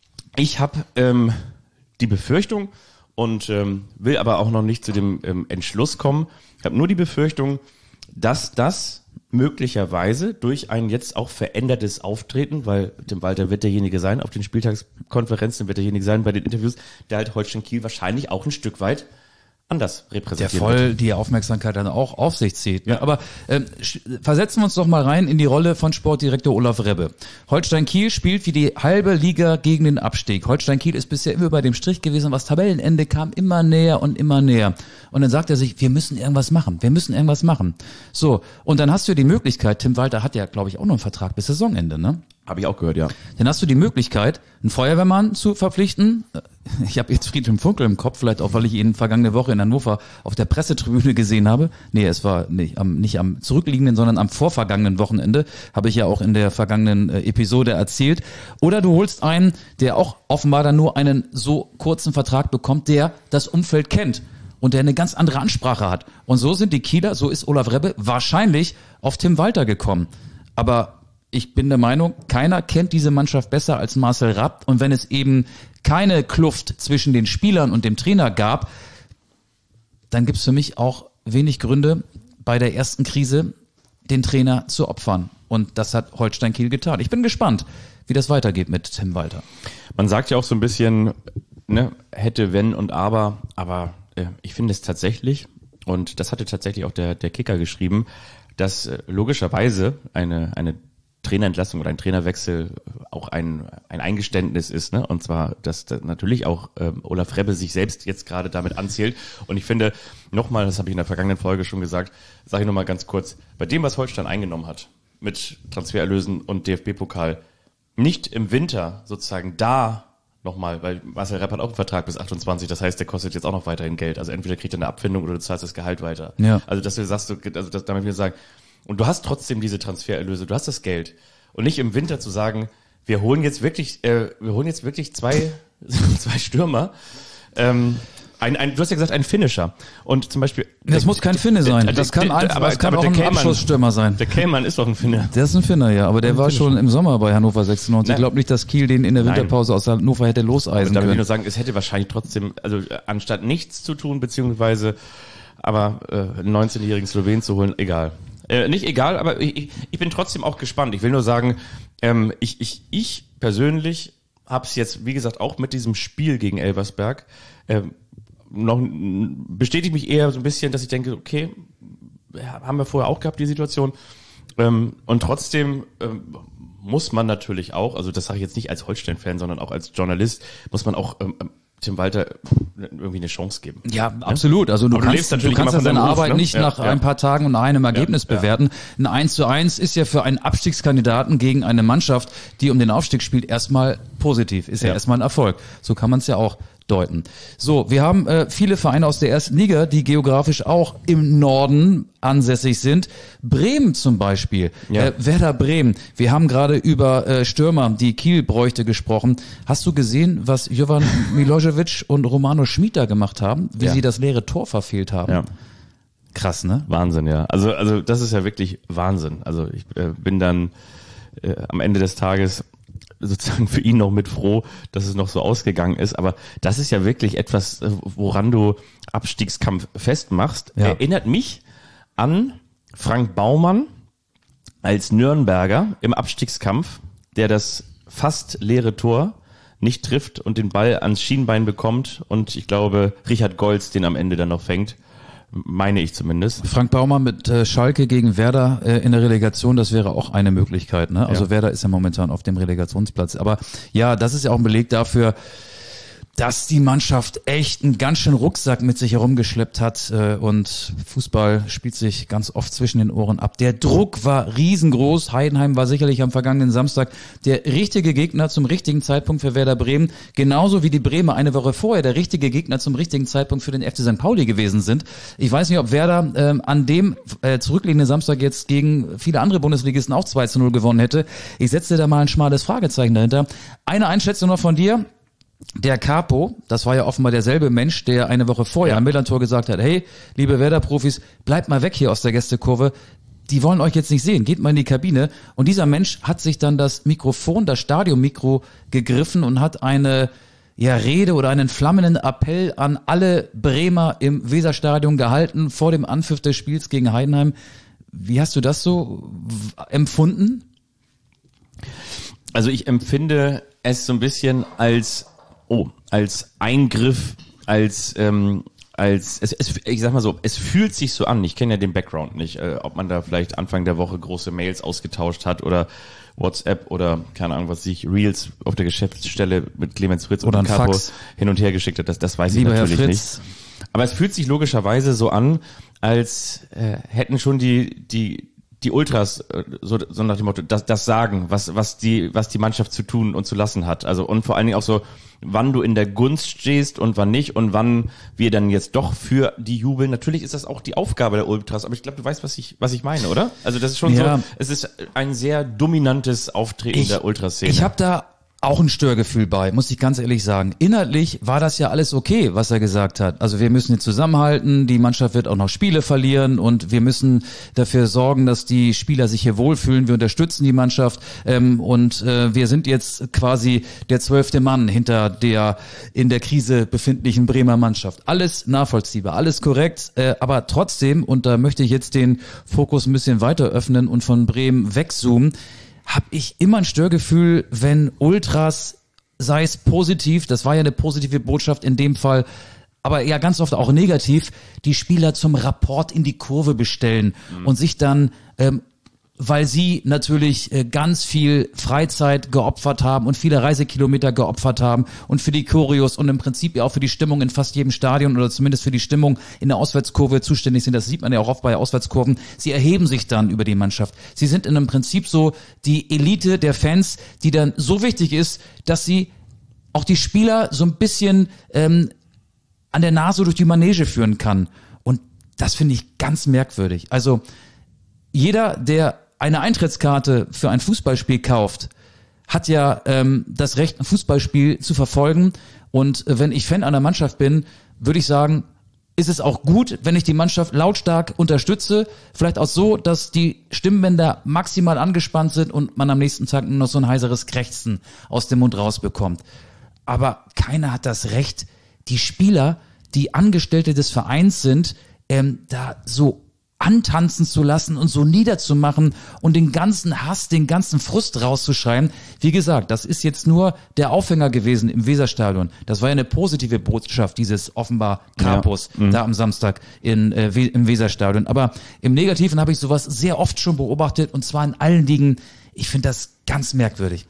ich habe ähm, die Befürchtung und ähm, will aber auch noch nicht zu dem ähm, Entschluss kommen. Ich habe nur die Befürchtung, dass das möglicherweise durch ein jetzt auch verändertes Auftreten, weil Tim Walter wird derjenige sein, auf den Spieltagskonferenzen wird derjenige sein bei den Interviews, der halt Holstein Kiel wahrscheinlich auch ein Stück weit anders repräsentiert. Der voll wird. Die Aufmerksamkeit dann auch auf sich zieht. Ja. Aber ähm, versetzen wir uns doch mal rein in die Rolle von Sportdirektor Olaf Rebbe. Holstein Kiel spielt wie die halbe Liga gegen den Abstieg. Holstein Kiel ist bisher immer bei dem Strich gewesen, was Tabellenende kam immer näher und immer näher. Und dann sagt er sich, wir müssen irgendwas machen, wir müssen irgendwas machen. So, und dann hast du die Möglichkeit, Tim Walter hat ja, glaube ich, auch noch einen Vertrag bis Saisonende, ne? Habe ich auch gehört, ja. Dann hast du die Möglichkeit, einen Feuerwehrmann zu verpflichten. Ich habe jetzt Friedhelm Funkel im Kopf, vielleicht auch, weil ich ihn vergangene Woche in Hannover auf der Pressetribüne gesehen habe. Nee, es war nicht am, nicht am zurückliegenden, sondern am vorvergangenen Wochenende. Habe ich ja auch in der vergangenen äh, Episode erzählt. Oder du holst einen, der auch offenbar dann nur einen so kurzen Vertrag bekommt, der das Umfeld kennt und der eine ganz andere Ansprache hat. Und so sind die Kieler, so ist Olaf Rebbe wahrscheinlich auf Tim Walter gekommen. Aber ich bin der Meinung, keiner kennt diese Mannschaft besser als Marcel Rapp. Und wenn es eben keine Kluft zwischen den Spielern und dem Trainer gab, dann gibt es für mich auch wenig Gründe, bei der ersten Krise den Trainer zu opfern. Und das hat Holstein Kiel getan. Ich bin gespannt, wie das weitergeht mit Tim Walter. Man sagt ja auch so ein bisschen, ne, hätte, wenn und aber, aber äh, ich finde es tatsächlich, und das hatte tatsächlich auch der, der Kicker geschrieben, dass äh, logischerweise eine, eine Trainerentlassung oder ein Trainerwechsel auch ein ein Eingeständnis ist, ne? Und zwar, dass, dass natürlich auch ähm, Olaf Rebbe sich selbst jetzt gerade damit anzählt. Und ich finde, nochmal, das habe ich in der vergangenen Folge schon gesagt, sage ich nochmal ganz kurz, bei dem, was Holstein eingenommen hat, mit Transfererlösen und D F B-Pokal, nicht im Winter sozusagen da nochmal, weil Marcel Rapp hat auch einen Vertrag bis achtundzwanzig, das heißt, der kostet jetzt auch noch weiterhin Geld. Also entweder kriegt er eine Abfindung oder du zahlst das Gehalt weiter. Ja. Also dass du sagst, also dass, damit wir sagen, und du hast trotzdem diese Transfererlöse, du hast das Geld. Und nicht im Winter zu sagen, wir holen jetzt wirklich, äh, wir holen jetzt wirklich zwei, zwei Stürmer. Ähm, ein, ein, du hast ja gesagt, ein Finisher. Und zum Beispiel. Das muss kein Finne sein. Der, das kann, der, einfach, aber, das kann aber auch ein Kellmann, Abschussstürmer sein. Der Kellmann ist doch ein Finner. Der ist ein Finner, ja. Aber der war schon im Sommer bei Hannover sechsundneunzig. Ich glaube nicht, dass Kiel den in der Winterpause aus Hannover hätte loseisen können. Da will ich nur sagen, es hätte wahrscheinlich trotzdem, also anstatt nichts zu tun, beziehungsweise, aber äh, einen neunzehnjährigen Slowen zu holen, egal. Äh, nicht egal, aber ich, ich bin trotzdem auch gespannt. Ich will nur sagen, ähm, ich, ich, ich persönlich habe es jetzt, wie gesagt, auch mit diesem Spiel gegen Elversberg ähm, noch bestätigt mich eher so ein bisschen, dass ich denke, okay, haben wir vorher auch gehabt, die Situation. Ähm, und trotzdem ähm, muss man natürlich auch, also das sage ich jetzt nicht als Holstein-Fan, sondern auch als Journalist, muss man auch ähm, Tim Walter irgendwie eine Chance geben. Ja, absolut. Also du Aber kannst, du kannst ja seine Beruf, Arbeit ne? nicht ja, nach ja. ein paar Tagen und einem Ergebnis ja, bewerten. Ja. Ein eins zu eins ist ja für einen Abstiegskandidaten gegen eine Mannschaft, die um den Aufstieg spielt, erstmal positiv. Ist ja, ja erstmal ein Erfolg. So kann man es ja auch deuten. So, wir haben äh, viele Vereine aus der ersten Liga, die geografisch auch im Norden ansässig sind. Bremen zum Beispiel, ja. äh, Werder Bremen. Wir haben gerade über äh, Stürmer, die Kiel bräuchte, gesprochen. Hast du gesehen, was Jovan Milosevic und Romano Schmid da gemacht haben? Wie ja. sie das leere Tor verfehlt haben? Ja. Krass, ne? Wahnsinn, ja. Also, also das ist ja wirklich Wahnsinn. Also ich äh, bin dann äh, am Ende des Tages sozusagen für ihn noch mit froh, dass es noch so ausgegangen ist. Aber das ist ja wirklich etwas, woran du Abstiegskampf festmachst. Ja. Erinnert mich an Frank Baumann als Nürnberger im Abstiegskampf, der das fast leere Tor nicht trifft und den Ball ans Schienbein bekommt und ich glaube, Richard Goltz den am Ende dann noch fängt. Meine ich zumindest. Frank Baumann mit äh, Schalke gegen Werder äh, in der Relegation, das wäre auch eine Möglichkeit, ne? Also ja. Werder ist ja momentan auf dem Relegationsplatz. Aber ja, das ist ja auch ein Beleg dafür, dass die Mannschaft echt einen ganz schönen Rucksack mit sich herumgeschleppt hat äh, und Fußball spielt sich ganz oft zwischen den Ohren ab. Der Druck war riesengroß. Heidenheim war sicherlich am vergangenen Samstag der richtige Gegner zum richtigen Zeitpunkt für Werder Bremen, genauso wie die Bremer eine Woche vorher der richtige Gegner zum richtigen Zeitpunkt für den F C Sankt Pauli gewesen sind. Ich weiß nicht, ob Werder ähm, an dem äh, zurückliegenden Samstag jetzt gegen viele andere Bundesligisten auch zwei zu null gewonnen hätte. Ich setze da mal ein schmales Fragezeichen dahinter. Eine Einschätzung noch von dir. Der Capo, das war ja offenbar derselbe Mensch, der eine Woche vorher am Millantor gesagt hat, hey, liebe Werder-Profis, bleibt mal weg hier aus der Gästekurve, die wollen euch jetzt nicht sehen, geht mal in die Kabine. Und dieser Mensch hat sich dann das Mikrofon, das Stadionmikro gegriffen und hat eine ja, Rede oder einen flammenden Appell an alle Bremer im Weserstadion gehalten vor dem Anpfiff des Spiels gegen Heidenheim. Wie hast du das so empfunden? Also ich empfinde es so ein bisschen als Oh, als Eingriff, als, ähm, als, es, es, ich sag mal so, es fühlt sich so an, ich kenne ja den Background nicht, äh, ob man da vielleicht Anfang der Woche große Mails ausgetauscht hat oder WhatsApp oder, keine Ahnung, was sich Reels auf der Geschäftsstelle mit Clemens Fritz oder und Capo hin und her geschickt hat, das, das weiß Lieber ich natürlich Herr Fritz. nicht. Aber es fühlt sich logischerweise so an, als äh, hätten schon die, die, die Ultras, so, so nach dem Motto, das, das sagen, was, was die, was die Mannschaft zu tun und zu lassen hat. Also, und vor allen Dingen auch so, wann du in der Gunst stehst und wann nicht und wann wir dann jetzt doch für die jubeln. Natürlich ist das auch die Aufgabe der Ultras, aber ich glaube, du weißt, was ich, was ich meine, oder? Also, das ist schon ja. so, es ist ein sehr dominantes Auftreten ich, der Ultraszene. Ich habe da auch ein Störgefühl bei, muss ich ganz ehrlich sagen. Inhaltlich war das ja alles okay, was er gesagt hat. Also wir müssen jetzt zusammenhalten, die Mannschaft wird auch noch Spiele verlieren und wir müssen dafür sorgen, dass die Spieler sich hier wohlfühlen. Wir unterstützen die Mannschaft ähm, und äh, wir sind jetzt quasi der zwölfte Mann hinter der in der Krise befindlichen Bremer Mannschaft. Alles nachvollziehbar, alles korrekt, äh, aber trotzdem, und da möchte ich jetzt den Fokus ein bisschen weiter öffnen und von Bremen wegzoomen, habe ich immer ein Störgefühl, wenn Ultras, sei es positiv, das war ja eine positive Botschaft in dem Fall, aber ja ganz oft auch negativ, die Spieler zum Rapport in die Kurve bestellen mhm. und sich dann, ähm, weil sie natürlich äh, ganz viel Freizeit geopfert haben und viele Reisekilometer geopfert haben und für die Choreos und im Prinzip ja auch für die Stimmung in fast jedem Stadion oder zumindest für die Stimmung in der Auswärtskurve zuständig sind. Das sieht man ja auch oft bei Auswärtskurven. Sie erheben sich dann über die Mannschaft. Sie sind in einem Prinzip so die Elite der Fans, die dann so wichtig ist, dass sie auch die Spieler so ein bisschen ähm, an der Nase durch die Manege führen kann. Und das finde ich ganz merkwürdig. Also jeder, der eine Eintrittskarte für ein Fußballspiel kauft, hat ja ähm, das Recht, ein Fußballspiel zu verfolgen. Und äh, wenn ich Fan einer Mannschaft bin, würde ich sagen, ist es auch gut, wenn ich die Mannschaft lautstark unterstütze. Vielleicht auch so, dass die Stimmbänder maximal angespannt sind und man am nächsten Tag nur noch so ein heiseres Krächzen aus dem Mund rausbekommt. Aber keiner hat das Recht, die Spieler, die Angestellte des Vereins sind, ähm, da so antanzen zu lassen und so niederzumachen und den ganzen Hass, den ganzen Frust rauszuschreien. Wie gesagt, das ist jetzt nur der Aufhänger gewesen im Weserstadion. Das war ja eine positive Botschaft, dieses offenbar Capos ja. mhm. da am Samstag in, äh, im Weserstadion. Aber im Negativen habe ich sowas sehr oft schon beobachtet und zwar in allen Ligen. Ich finde das ganz merkwürdig.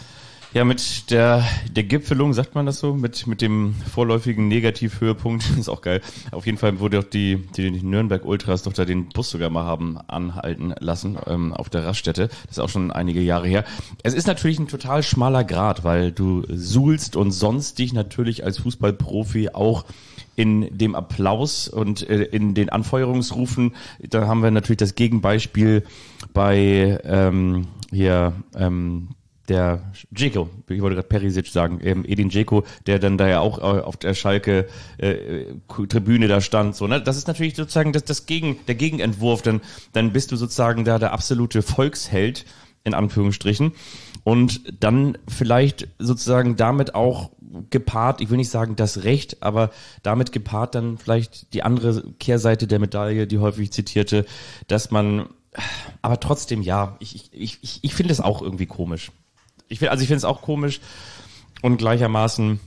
Ja, mit der der Gipfelung, sagt man das so, mit mit dem vorläufigen Negativhöhepunkt, ist auch geil. Auf jeden Fall wurde auch die die Nürnberg Ultras doch da den Bus sogar mal haben anhalten lassen ähm, auf der Raststätte. Das ist auch schon einige Jahre her. Es ist natürlich ein total schmaler Grat, weil du suhlst und sonst dich natürlich als Fußballprofi auch in dem Applaus und äh, in den Anfeuerungsrufen. Da haben wir natürlich das Gegenbeispiel bei ähm, hier ähm, der Dzeko, ich wollte gerade Perisic sagen, ähm, Edin Dzeko, der dann da ja auch äh, auf der Schalke äh, Tribüne da stand, so, ne? Das ist natürlich sozusagen das, das Gegen, der Gegenentwurf, dann, dann bist du sozusagen da der absolute Volksheld, in Anführungsstrichen, und dann vielleicht sozusagen damit auch gepaart, ich will nicht sagen das Recht, aber damit gepaart dann vielleicht die andere Kehrseite der Medaille, die häufig zitierte, dass man, aber trotzdem, ja, ich, ich, ich, ich finde es auch irgendwie komisch. Ich finde, also ich finde es auch komisch und gleichermaßen,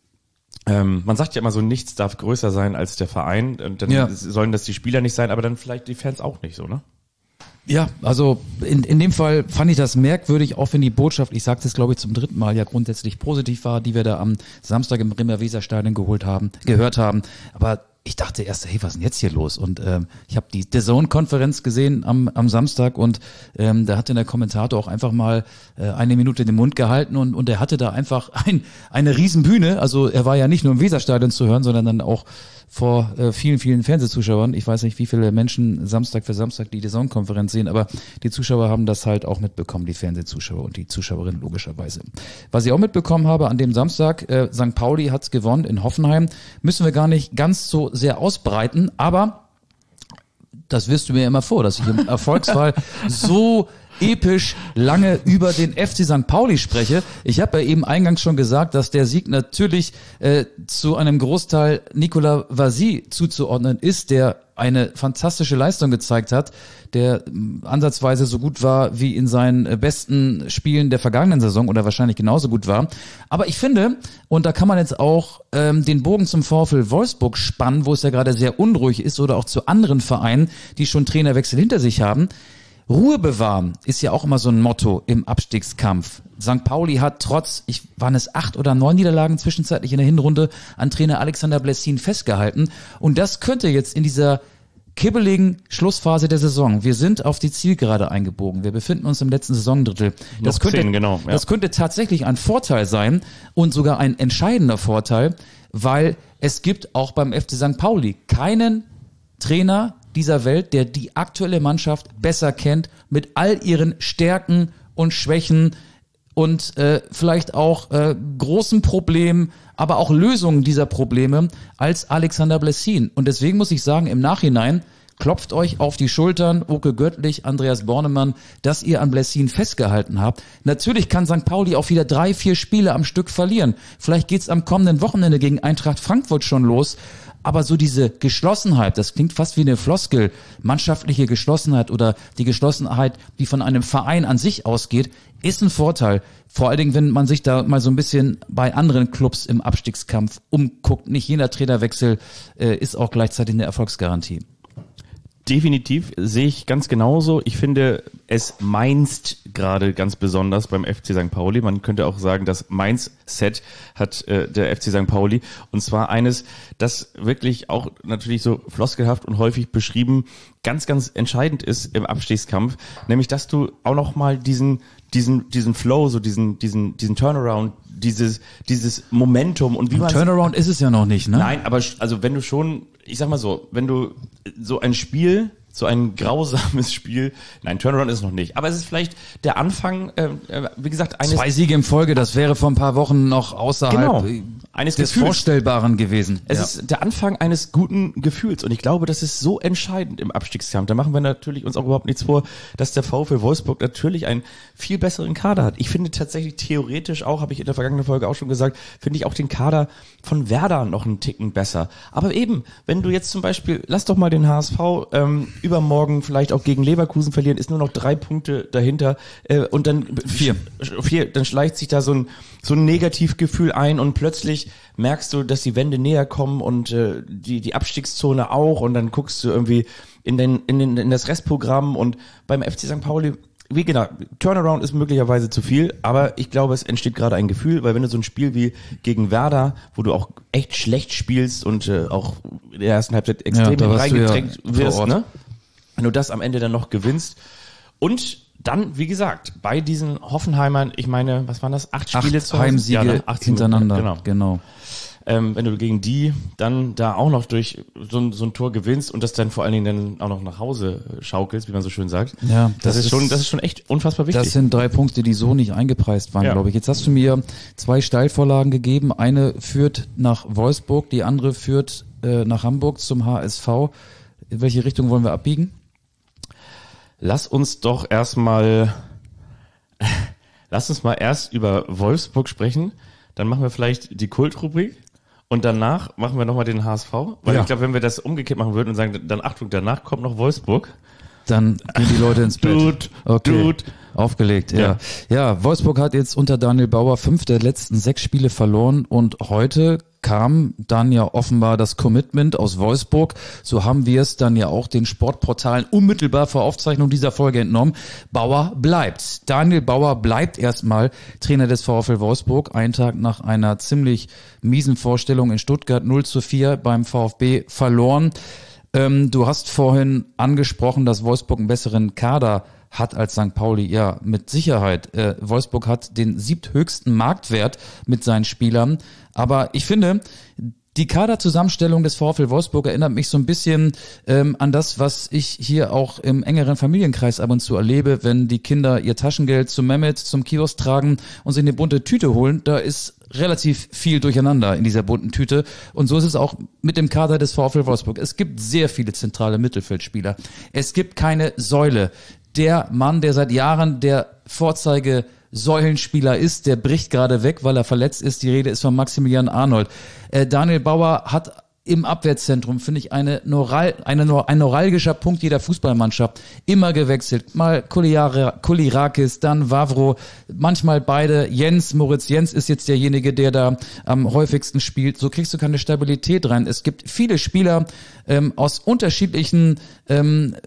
ähm, man sagt ja immer so, nichts darf größer sein als der Verein, und dann ja. sollen das die Spieler nicht sein, aber dann vielleicht die Fans auch nicht so, ne? Ja, also in, in dem Fall fand ich das merkwürdig, auch wenn die Botschaft, ich sage das glaube ich zum dritten Mal, ja grundsätzlich positiv war, die wir da am Samstag im Bremer-Weser-Stadion geholt haben, gehört haben. Aber ich dachte erst, hey, was ist denn jetzt hier los? Und ähm, ich habe die D A Z N-Konferenz gesehen am, am Samstag und ähm, da hat dann der Kommentator auch einfach mal äh, eine Minute den Mund gehalten und, und er hatte da einfach ein, eine Riesenbühne. Also er war ja nicht nur im Weserstadion zu hören, sondern dann auch vor äh, vielen, vielen Fernsehzuschauern. Ich weiß nicht, wie viele Menschen Samstag für Samstag die D A Z N-Konferenz sehen, aber die Zuschauer haben das halt auch mitbekommen, die Fernsehzuschauer und die Zuschauerinnen logischerweise. Was ich auch mitbekommen habe an dem Samstag, äh, Sankt Pauli hat's gewonnen in Hoffenheim, müssen wir gar nicht ganz so sehr ausbreiten, aber das wirst du mir immer vor, dass ich im Erfolgsfall so episch lange über den F C Sankt Pauli spreche. Ich habe ja eben eingangs schon gesagt, dass der Sieg natürlich äh, zu einem Großteil Nicolas Vazy zuzuordnen ist, der eine fantastische Leistung gezeigt hat, der ansatzweise so gut war wie in seinen besten Spielen der vergangenen Saison oder wahrscheinlich genauso gut war. Aber ich finde, und da kann man jetzt auch ähm, den Bogen zum VfL Wolfsburg spannen, wo es ja gerade sehr unruhig ist, oder auch zu anderen Vereinen, die schon Trainerwechsel hinter sich haben. Ruhe bewahren ist ja auch immer so ein Motto im Abstiegskampf. Sankt Pauli hat trotz, ich waren es acht oder neun Niederlagen zwischenzeitlich in der Hinrunde, an Trainer Alexander Blessin festgehalten. Und das könnte jetzt in dieser kibbeligen Schlussphase der Saison, wir sind auf die Zielgerade eingebogen, wir befinden uns im letzten Saisondrittel. Das könnte, zehn, genau, ja. das könnte tatsächlich ein Vorteil sein und sogar ein entscheidender Vorteil, weil es gibt auch beim F C Sankt Pauli keinen Trainer dieser Welt, der die aktuelle Mannschaft besser kennt, mit all ihren Stärken und Schwächen und äh, vielleicht auch äh, großen Problemen, aber auch Lösungen dieser Probleme als Alexander Blessin. Und deswegen muss ich sagen, im Nachhinein klopft euch auf die Schultern, Oke Göttlich, Andreas Bornemann, dass ihr an Blessin festgehalten habt. Natürlich kann Sankt Pauli auch wieder drei, vier Spiele am Stück verlieren. Vielleicht geht's am kommenden Wochenende gegen Eintracht Frankfurt schon los. Aber so diese Geschlossenheit, das klingt fast wie eine Floskel, mannschaftliche Geschlossenheit oder die Geschlossenheit, die von einem Verein an sich ausgeht, ist ein Vorteil. Vor allen Dingen, wenn man sich da mal so ein bisschen bei anderen Clubs im Abstiegskampf umguckt. Nicht jeder Trainerwechsel äh, ist auch gleichzeitig eine Erfolgsgarantie. Definitiv, sehe ich ganz genauso. Ich finde, es meinst gerade ganz besonders beim F C Sankt Pauli. Man könnte auch sagen, das Mindset hat äh, der F C Sankt Pauli. Und zwar eines, das wirklich auch natürlich so floskelhaft und häufig beschrieben ganz, ganz entscheidend ist im Abstiegskampf. Nämlich, dass du auch noch mal diesen, diesen, diesen Flow, so diesen, diesen, diesen Turnaround, dieses, dieses Momentum und wie man Turnaround ist es ja noch nicht, ne? Nein, aber also wenn du schon, ich sag mal so, wenn du so ein Spiel, so ein grausames Spiel, nein, Turnaround ist es noch nicht, aber es ist vielleicht der Anfang, äh, wie gesagt, eines... Zwei Siege in Folge, das wäre vor ein paar Wochen noch außerhalb genau, eines des Gefühls. Vorstellbaren gewesen. Es ja. ist der Anfang eines guten Gefühls und ich glaube, das ist so entscheidend im Abstiegskampf. Da machen wir natürlich uns auch überhaupt nichts vor, dass der VfL Wolfsburg natürlich einen viel besseren Kader hat. Ich finde tatsächlich theoretisch auch, habe ich in der vergangenen Folge auch schon gesagt, finde ich auch den Kader von Werder noch einen Ticken besser. Aber eben, wenn du jetzt zum Beispiel, lass doch mal den H S V ähm, übermorgen vielleicht auch gegen Leverkusen verlieren, ist nur noch drei Punkte dahinter äh, und dann vier, vier, dann schleicht sich da so ein so ein Negativgefühl ein und plötzlich merkst du, dass die Wände näher kommen und äh, die die Abstiegszone auch und dann guckst du irgendwie in den in den in das Restprogramm und beim F C Sankt Pauli, wie genau, Turnaround ist möglicherweise zu viel, aber ich glaube, es entsteht gerade ein Gefühl, weil wenn du so ein Spiel wie gegen Werder, wo du auch echt schlecht spielst und äh, auch in der ersten Halbzeit extrem ja, reingedrängt ja wirst, ne? Wenn du das am Ende dann noch gewinnst und dann, wie gesagt, bei diesen Hoffenheimern, ich meine, was waren das? Acht Spiele acht zu Heimsiege ja, ne? hintereinander, genau. genau. Ähm, wenn du gegen die dann da auch noch durch so ein, so ein Tor gewinnst und das dann vor allen Dingen dann auch noch nach Hause schaukelst, wie man so schön sagt. Ja, das, das ist schon, das ist schon echt unfassbar wichtig. Das sind drei Punkte, die so nicht eingepreist waren, ja. glaube ich. Jetzt hast du mir zwei Steilvorlagen gegeben. Eine führt nach Wolfsburg, die andere führt äh, nach Hamburg zum H S V. In welche Richtung wollen wir abbiegen? Lass uns doch erstmal, lass uns mal erst über Wolfsburg sprechen. Dann machen wir vielleicht die Kultrubrik. Und danach machen wir nochmal den H S V, weil ja. ich glaube, wenn wir das umgekehrt machen würden und sagen, dann Achtung, danach kommt noch Wolfsburg. Dann gehen die Leute ins Bett. Dude, okay. Dude. Aufgelegt, ja. ja. Ja, Wolfsburg hat jetzt unter Daniel Bauer fünf der letzten sechs Spiele verloren und heute kam dann ja offenbar das Commitment aus Wolfsburg. So haben wir es dann ja auch den Sportportalen unmittelbar vor Aufzeichnung dieser Folge entnommen. Bauer bleibt. Daniel Bauer bleibt erstmal Trainer des VfL Wolfsburg. Einen Tag nach einer ziemlich miesen Vorstellung in Stuttgart null zu vier beim VfB verloren. Ähm, du hast vorhin angesprochen, dass Wolfsburg einen besseren Kader hat als Sankt Pauli. Ja, mit Sicherheit. Äh, Wolfsburg hat den siebthöchsten Marktwert mit seinen Spielern. Aber ich finde, die Kaderzusammenstellung des VfL Wolfsburg erinnert mich so ein bisschen ähm, an das, was ich hier auch im engeren Familienkreis ab und zu erlebe, wenn die Kinder ihr Taschengeld zum Mehmet, zum Kiosk tragen und sich eine bunte Tüte holen. Da ist relativ viel durcheinander in dieser bunten Tüte. Und so ist es auch mit dem Kader des VfL Wolfsburg. Es gibt sehr viele zentrale Mittelfeldspieler. Es gibt keine Säule. Der Mann, der seit Jahren der Vorzeige Säulenspieler ist, der bricht gerade weg, weil er verletzt ist. Die Rede ist von Maximilian Arnold. Äh, Daniel Bauer hat im Abwehrzentrum, finde ich, eine Neuralg, eine, ein neuralgischer Punkt jeder Fußballmannschaft. Immer gewechselt. Mal Kolirakis, dann Wawro, manchmal beide. Jens, Moritz Jens ist jetzt derjenige, der da am häufigsten spielt. So kriegst du keine Stabilität rein. Es gibt viele Spieler ähm, aus unterschiedlichen ähm,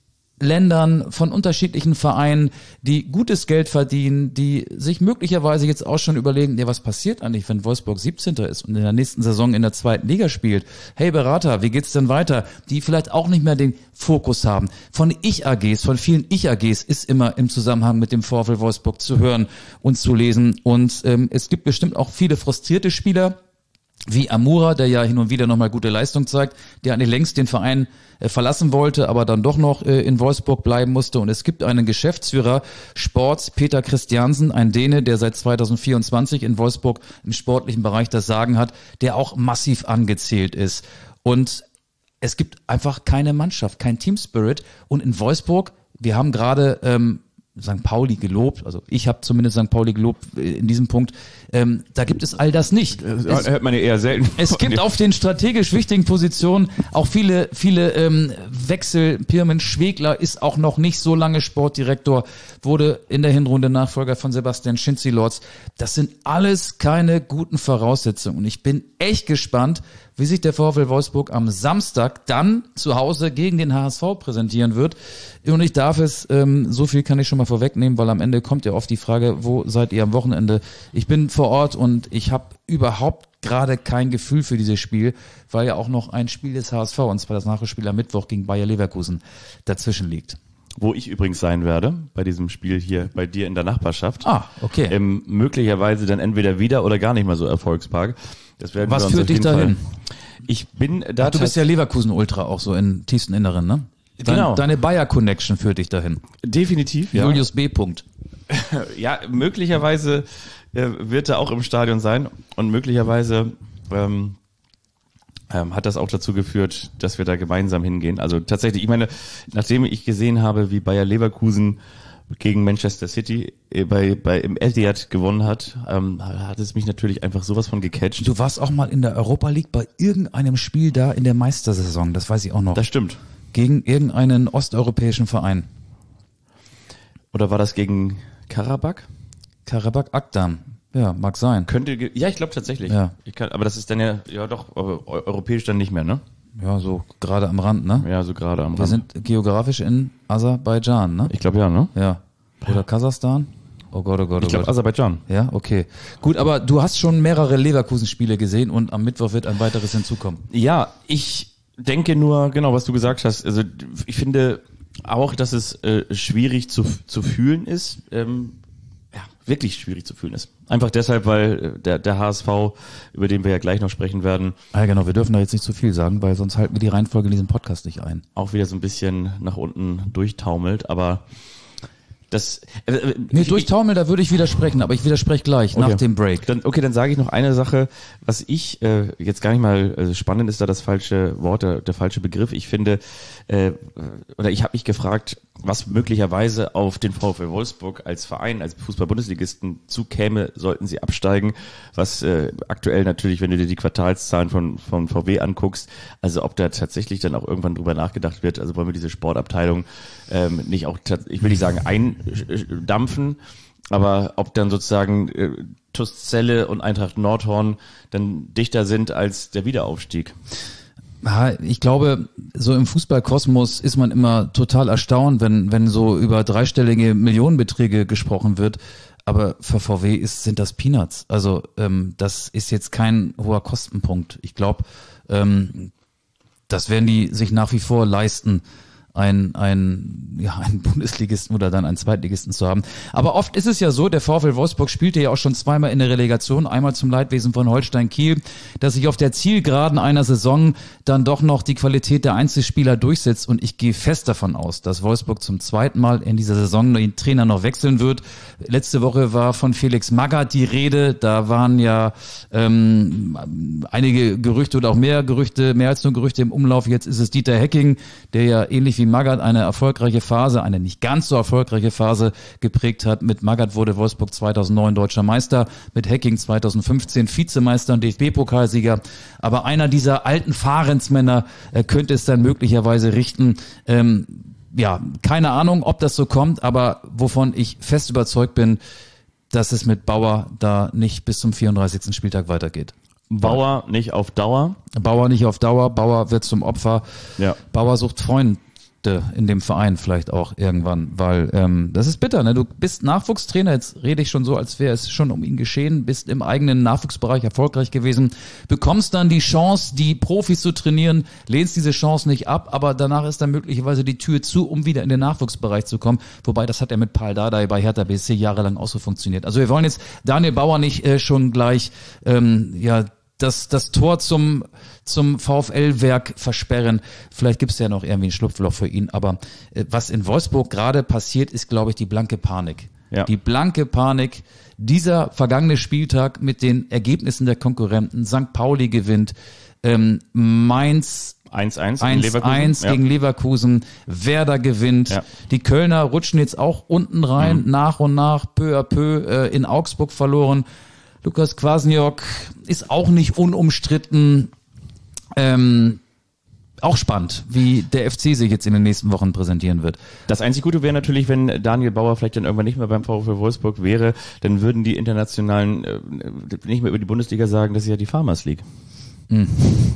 Ländern, von unterschiedlichen Vereinen, die gutes Geld verdienen, die sich möglicherweise jetzt auch schon überlegen, ja, was passiert eigentlich, wenn Wolfsburg siebzehnter ist und in der nächsten Saison in der zweiten Liga spielt? Hey Berater, wie geht's denn weiter? Die vielleicht auch nicht mehr den Fokus haben. Von Ich-A Gs, von vielen Ich-A Gs ist immer im Zusammenhang mit dem VfL Wolfsburg zu hören und zu lesen. Und ähm, es gibt bestimmt auch viele frustrierte Spieler, wie Amura, der ja hin und wieder nochmal gute Leistung zeigt, der eigentlich längst den Verein äh, verlassen wollte, aber dann doch noch äh, in Wolfsburg bleiben musste. Und es gibt einen Geschäftsführer Sports, Peter Christiansen, ein Däne, der seit zweitausendvierundzwanzig in Wolfsburg im sportlichen Bereich das Sagen hat, der auch massiv angezählt ist. Und es gibt einfach keine Mannschaft, kein Teamspirit. Und in Wolfsburg, wir haben gerade ähm, Sankt Pauli gelobt, also ich habe zumindest Sankt Pauli gelobt in diesem Punkt, ähm, da gibt es all das nicht. Das hört man ja eher selten. Es gibt auf den strategisch wichtigen Positionen auch viele, viele ähm, Wechsel. Pirmin Schwegler ist auch noch nicht so lange Sportdirektor, wurde in der Hinrunde Nachfolger von Sebastian Schinzi-Lorz. Das sind alles keine guten Voraussetzungen und ich bin echt gespannt, wie sich der VfL Wolfsburg am Samstag dann zu Hause gegen den H S V präsentieren wird. Und ich darf es, ähm, so viel kann ich schon mal vorwegnehmen, weil am Ende kommt ja oft die Frage, wo seid ihr am Wochenende? Ich bin vor Ort und ich habe überhaupt gerade kein Gefühl für dieses Spiel, weil ja auch noch ein Spiel des H S V, und zwar das Nachholspiel am Mittwoch gegen Bayer Leverkusen, dazwischen liegt. Wo ich übrigens sein werde, bei diesem Spiel hier bei dir in der Nachbarschaft. Ah, okay. Ähm, möglicherweise dann entweder wieder oder gar nicht mal so Erfolgspark. Das werden Was wir uns führt dich dahin? Ich bin da. Ach, du bist ja Leverkusen-Ultra auch so in tiefsten Inneren, ne? Dein, genau. Deine Bayer-Connection führt dich dahin. Definitiv, ja. Julius B. Punkt. Ja, möglicherweise äh, wird er auch im Stadion sein und möglicherweise ähm, ähm, hat das auch dazu geführt, dass wir da gemeinsam hingehen. Also tatsächlich, ich meine, nachdem ich gesehen habe, wie Bayer Leverkusen gegen Manchester City bei, bei im Etihad gewonnen hat, ähm, hat es mich natürlich einfach sowas von gecatcht. Du warst auch mal in der Europa League bei irgendeinem Spiel da in der Meistersaison, das weiß ich auch noch. Das stimmt. Gegen irgendeinen osteuropäischen Verein. Oder war das gegen Karabakh? Karabakh Akdam. Ja, mag sein. Könnte, ja, ich glaube tatsächlich. Ja. Ich kann, aber das ist dann ja, ja doch, aber europäisch dann nicht mehr, ne? Ja, so gerade am Rand, ne? Ja, so gerade am Rand. Wir sind geografisch in Aserbaidschan, ne? Ich glaube ja, ne? Ja. Oder Kasachstan? Oh Gott, oh Gott, oh Ich glaube Gott. Aserbaidschan. Ja, okay. Gut, aber du hast schon mehrere Leverkusen-Spiele gesehen und am Mittwoch wird ein weiteres hinzukommen. Ja, ich denke nur, genau, was du gesagt hast. Also ich finde auch, dass es äh, schwierig zu zu fühlen ist. Ähm, ja, wirklich schwierig zu fühlen ist. Einfach deshalb, weil der, der H S V, über den wir ja gleich noch sprechen werden. Ja, genau, wir dürfen da jetzt nicht zu viel sagen, weil sonst halten wir die Reihenfolge in diesem Podcast nicht ein. Auch wieder so ein bisschen nach unten durchtaumelt, aber das... Äh, nee, durchtaumelt, da würde ich widersprechen, aber ich widerspreche gleich, okay. nach dem Break. Dann, okay, dann sage ich noch eine Sache, was ich äh, jetzt gar nicht mal, also spannend ist da das falsche Wort, der, der falsche Begriff. Ich finde, äh, oder ich habe mich gefragt, was möglicherweise auf den VfL Wolfsburg als Verein, als Fußball-Bundesligisten zukäme, sollten sie absteigen, was äh, aktuell natürlich, wenn du dir die Quartalszahlen von, von V W anguckst, also ob da tatsächlich dann auch irgendwann drüber nachgedacht wird, also wollen wir diese Sportabteilung ähm, nicht auch, ich will nicht sagen eindampfen, aber ob dann sozusagen äh, T U S Celle und Eintracht Nordhorn dann dichter sind als der Wiederaufstieg. Ich glaube, so im Fußballkosmos ist man immer total erstaunt, wenn wenn so über dreistellige Millionenbeträge gesprochen wird. Aber für V W ist, sind das Peanuts. Also ähm, das ist jetzt kein hoher Kostenpunkt. Ich glaube, ähm, das werden die sich nach wie vor leisten, ein ein ja einen Bundesligisten oder dann einen Zweitligisten zu haben. Aber oft ist es ja so, der VfL Wolfsburg spielte ja auch schon zweimal in der Relegation, einmal zum Leidwesen von Holstein Kiel, dass sich auf der Zielgeraden einer Saison dann doch noch die Qualität der Einzelspieler durchsetzt, und ich gehe fest davon aus, dass Wolfsburg zum zweiten Mal in dieser Saison den Trainer noch wechseln wird. Letzte Woche war von Felix Magath die Rede, da waren ja ähm, einige Gerüchte oder auch mehr Gerüchte, mehr als nur Gerüchte im Umlauf. Jetzt ist es Dieter Hecking, der ja ähnlich wie Magath eine erfolgreiche Phase, eine nicht ganz so erfolgreiche Phase geprägt hat. Mit Magath wurde Wolfsburg zweitausendneun deutscher Meister, mit Hecking zweitausendfünfzehn Vizemeister und D F B-Pokalsieger. Aber einer dieser alten Fahrensmänner äh, könnte es dann möglicherweise richten. Ähm, ja, keine Ahnung, ob das so kommt, aber wovon ich fest überzeugt bin, dass es mit Bauer da nicht bis zum vierunddreißigsten Spieltag weitergeht. Bauer nicht auf Dauer. Bauer nicht auf Dauer, Bauer wird zum Opfer. Ja. Bauer sucht Freunde in dem Verein vielleicht auch irgendwann, weil ähm, das ist bitter, ne? Du bist Nachwuchstrainer, jetzt rede ich schon so, als wäre es schon um ihn geschehen, bist im eigenen Nachwuchsbereich erfolgreich gewesen, bekommst dann die Chance, die Profis zu trainieren, lehnst diese Chance nicht ab, aber danach ist dann möglicherweise die Tür zu, um wieder in den Nachwuchsbereich zu kommen, wobei das hat ja mit Paul Dardai bei Hertha B S C jahrelang auch so funktioniert. Also wir wollen jetzt Daniel Bauer nicht äh, schon gleich ähm, ja das das Tor zum zum VfL-Werk versperren. Vielleicht gibt's ja noch irgendwie ein Schlupfloch für ihn, aber äh, was in Wolfsburg gerade passiert, ist, glaube ich, die blanke Panik. Ja. Die blanke Panik. Dieser vergangene Spieltag mit den Ergebnissen der Konkurrenten. Sankt Pauli gewinnt, ähm, Mainz eins eins gegen Leverkusen. eins gegen ja. Leverkusen, Werder gewinnt. Ja. Die Kölner rutschen jetzt auch unten rein, mhm. nach und nach, peu à peu, äh, in Augsburg verloren. Lukas Kwasniok ist auch nicht unumstritten. Ähm, auch spannend, wie der F C sich jetzt in den nächsten Wochen präsentieren wird. Das einzig Gute wäre natürlich, wenn Daniel Bauer vielleicht dann irgendwann nicht mehr beim VfL Wolfsburg wäre, dann würden die internationalen äh, nicht mehr über die Bundesliga sagen, das ist ja die Farmers League. Hm.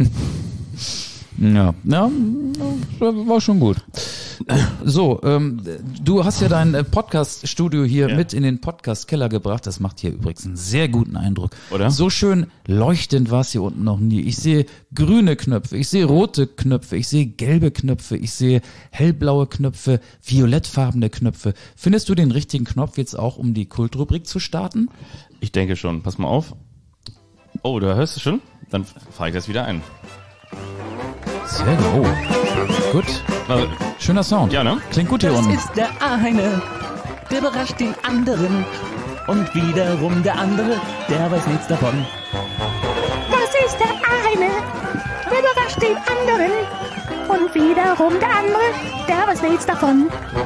Ja, ja, war schon gut. So, ähm, du hast ja dein Podcast-Studio hier ja. mit in den Podcast-Keller gebracht. Das macht hier übrigens einen sehr guten Eindruck. Oder? So schön leuchtend war es hier unten noch nie. Ich sehe grüne Knöpfe, ich sehe rote Knöpfe, ich sehe gelbe Knöpfe, ich sehe hellblaue Knöpfe, violettfarbene Knöpfe. Findest du den richtigen Knopf jetzt auch, um die Kultrubrik zu starten? Ich denke schon. Pass mal auf. Oh, du hörst es schon? Dann fahre ich das wieder ein. Sehr gut. Oh. Gut. Schöner Sound. Ja, ne? Klingt gut hier das unten. Das ist der eine, der überrascht den anderen. Und wiederum der andere, der weiß nichts davon. Das ist der eine, der überrascht den anderen. Und wiederum der andere, der weiß nichts davon.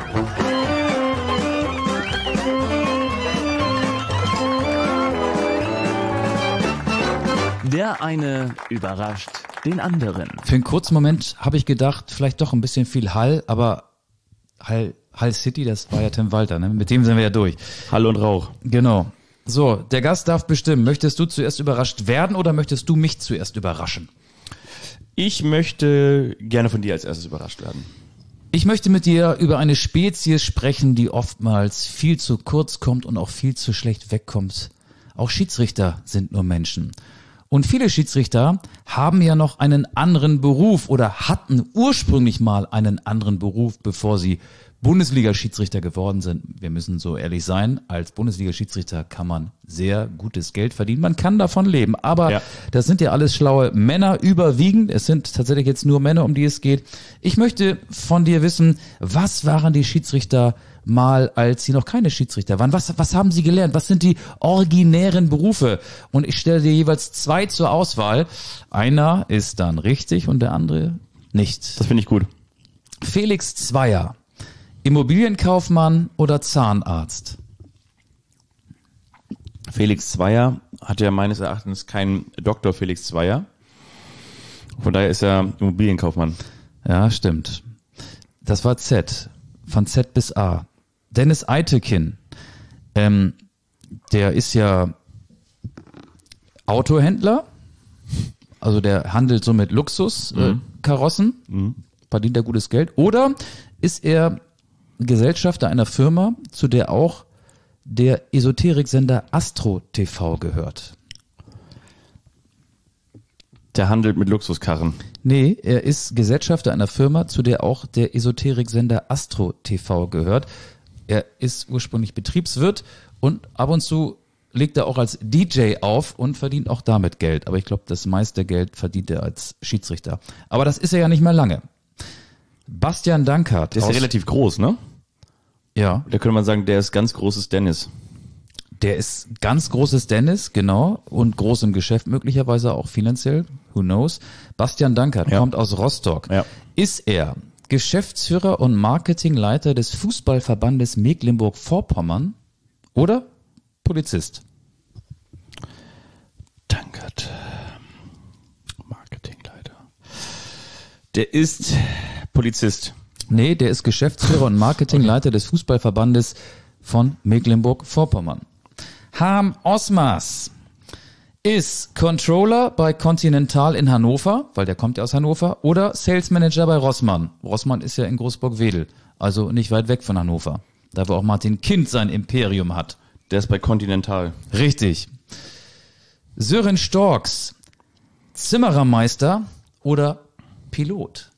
Der eine überrascht den anderen. Für einen kurzen Moment habe ich gedacht, vielleicht doch ein bisschen viel Hall, aber Hall, Hall City, das war ja Tim Walter, ne? Mit dem sind wir ja durch. Hall und Rauch. Genau. So, der Gast darf bestimmen. Möchtest du zuerst überrascht werden oder möchtest du mich zuerst überraschen? Ich möchte gerne von dir als erstes überrascht werden. Ich möchte mit dir über eine Spezies sprechen, die oftmals viel zu kurz kommt und auch viel zu schlecht wegkommt. Auch Schiedsrichter sind nur Menschen. Und viele Schiedsrichter haben ja noch einen anderen Beruf oder hatten ursprünglich mal einen anderen Beruf, bevor sie Bundesliga-Schiedsrichter geworden sind. Wir müssen so ehrlich sein, als Bundesliga-Schiedsrichter kann man sehr gutes Geld verdienen. Man kann davon leben, aber ja. das sind ja alles schlaue Männer überwiegend. Es sind tatsächlich jetzt nur Männer, um die es geht. Ich möchte von dir wissen, was waren die Schiedsrichter mal, als sie noch keine Schiedsrichter waren? Was, was haben sie gelernt? Was sind die originären Berufe? Und ich stelle dir jeweils zwei zur Auswahl. Einer ist dann richtig und der andere nicht. Das finde ich gut. Felix Zweier. Immobilienkaufmann oder Zahnarzt? Felix Zweier hat ja meines Erachtens keinen Doktor Felix Zweier. Von daher ist er Immobilienkaufmann. Ja, stimmt. Das war Z. Von Z bis A. Dennis Eitekin. Ähm, der ist ja Autohändler. Also der handelt so mit Luxuskarossen. Mhm. Mhm. Verdient er gutes Geld. Oder ist er Gesellschafter einer Firma, zu der auch der Esoteriksender Astro T V gehört. Der handelt mit Luxuskarren. Nee, er ist Gesellschafter einer Firma, zu der auch der Esoteriksender Astro T V gehört. Er ist ursprünglich Betriebswirt und ab und zu legt er auch als D J auf und verdient auch damit Geld. Aber ich glaube, das meiste Geld verdient er als Schiedsrichter. Aber das ist er ja nicht mehr lange. Bastian Dankert. Der ist ja relativ groß, ne? Ja. Da könnte man sagen, der ist ganz großes Dennis. Der ist ganz großes Dennis, genau. Und groß im Geschäft, möglicherweise auch finanziell. Who knows? Bastian Dankert ja. kommt aus Rostock. Ja. Ist er Geschäftsführer und Marketingleiter des Fußballverbandes Mecklenburg-Vorpommern oder Polizist? Dankert. Marketingleiter. Der ist Polizist. Nee, der ist Geschäftsführer und Marketingleiter des Fußballverbandes von Mecklenburg-Vorpommern. Harm Osmas ist Controller bei Continental in Hannover, weil der kommt ja aus Hannover, oder Sales Manager bei Rossmann. Rossmann ist ja in Großburg-Wedel, also nicht weit weg von Hannover, da wo auch Martin Kind sein Imperium hat. Der ist bei Continental. Richtig. Sören Storks, Zimmerermeister oder Pilot?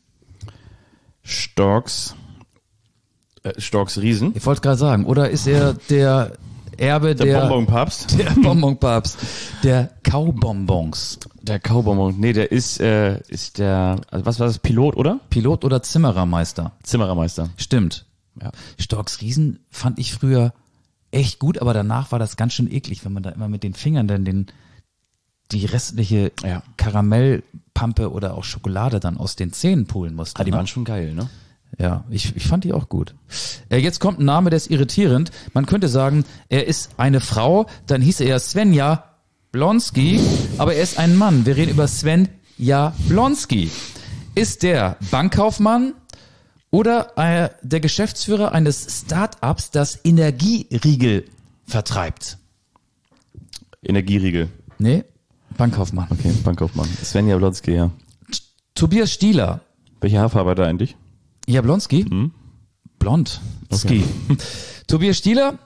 Storks, äh, Storks Riesen. Ich wollte gerade sagen, oder ist er der Erbe der... Der Bonbonpapst? Der Bonbonpapst. Der Kaubonbons. Der Kaubonbon. Nee, der ist, äh, ist der, also was war das, Pilot, oder? Pilot oder Zimmerermeister. Zimmerermeister. Stimmt. Ja. Storks Riesen fand ich früher echt gut, aber danach war das ganz schön eklig, wenn man da immer mit den Fingern dann den, die restliche ja. Karamellpampe oder auch Schokolade dann aus den Zähnen pulen musste. Ah, die ne? waren schon geil, ne? Ja, ich, ich fand die auch gut. Äh, jetzt kommt ein Name, der ist irritierend. Man könnte sagen, er ist eine Frau, dann hieß er Svenja Blonski, aber er ist ein Mann. Wir reden über Sven Jablonski. Ist der Bankkaufmann oder äh, der Geschäftsführer eines Start-ups, das Energieriegel vertreibt? Energieriegel. Nee, Bankkaufmann. Okay, Bankkaufmann. Sven Jablonski, ja. T- Tobias Stieler. Welche Haarfarbe hat er eigentlich? Jablonski? Hm? Blond. Okay. Tobias Stieler,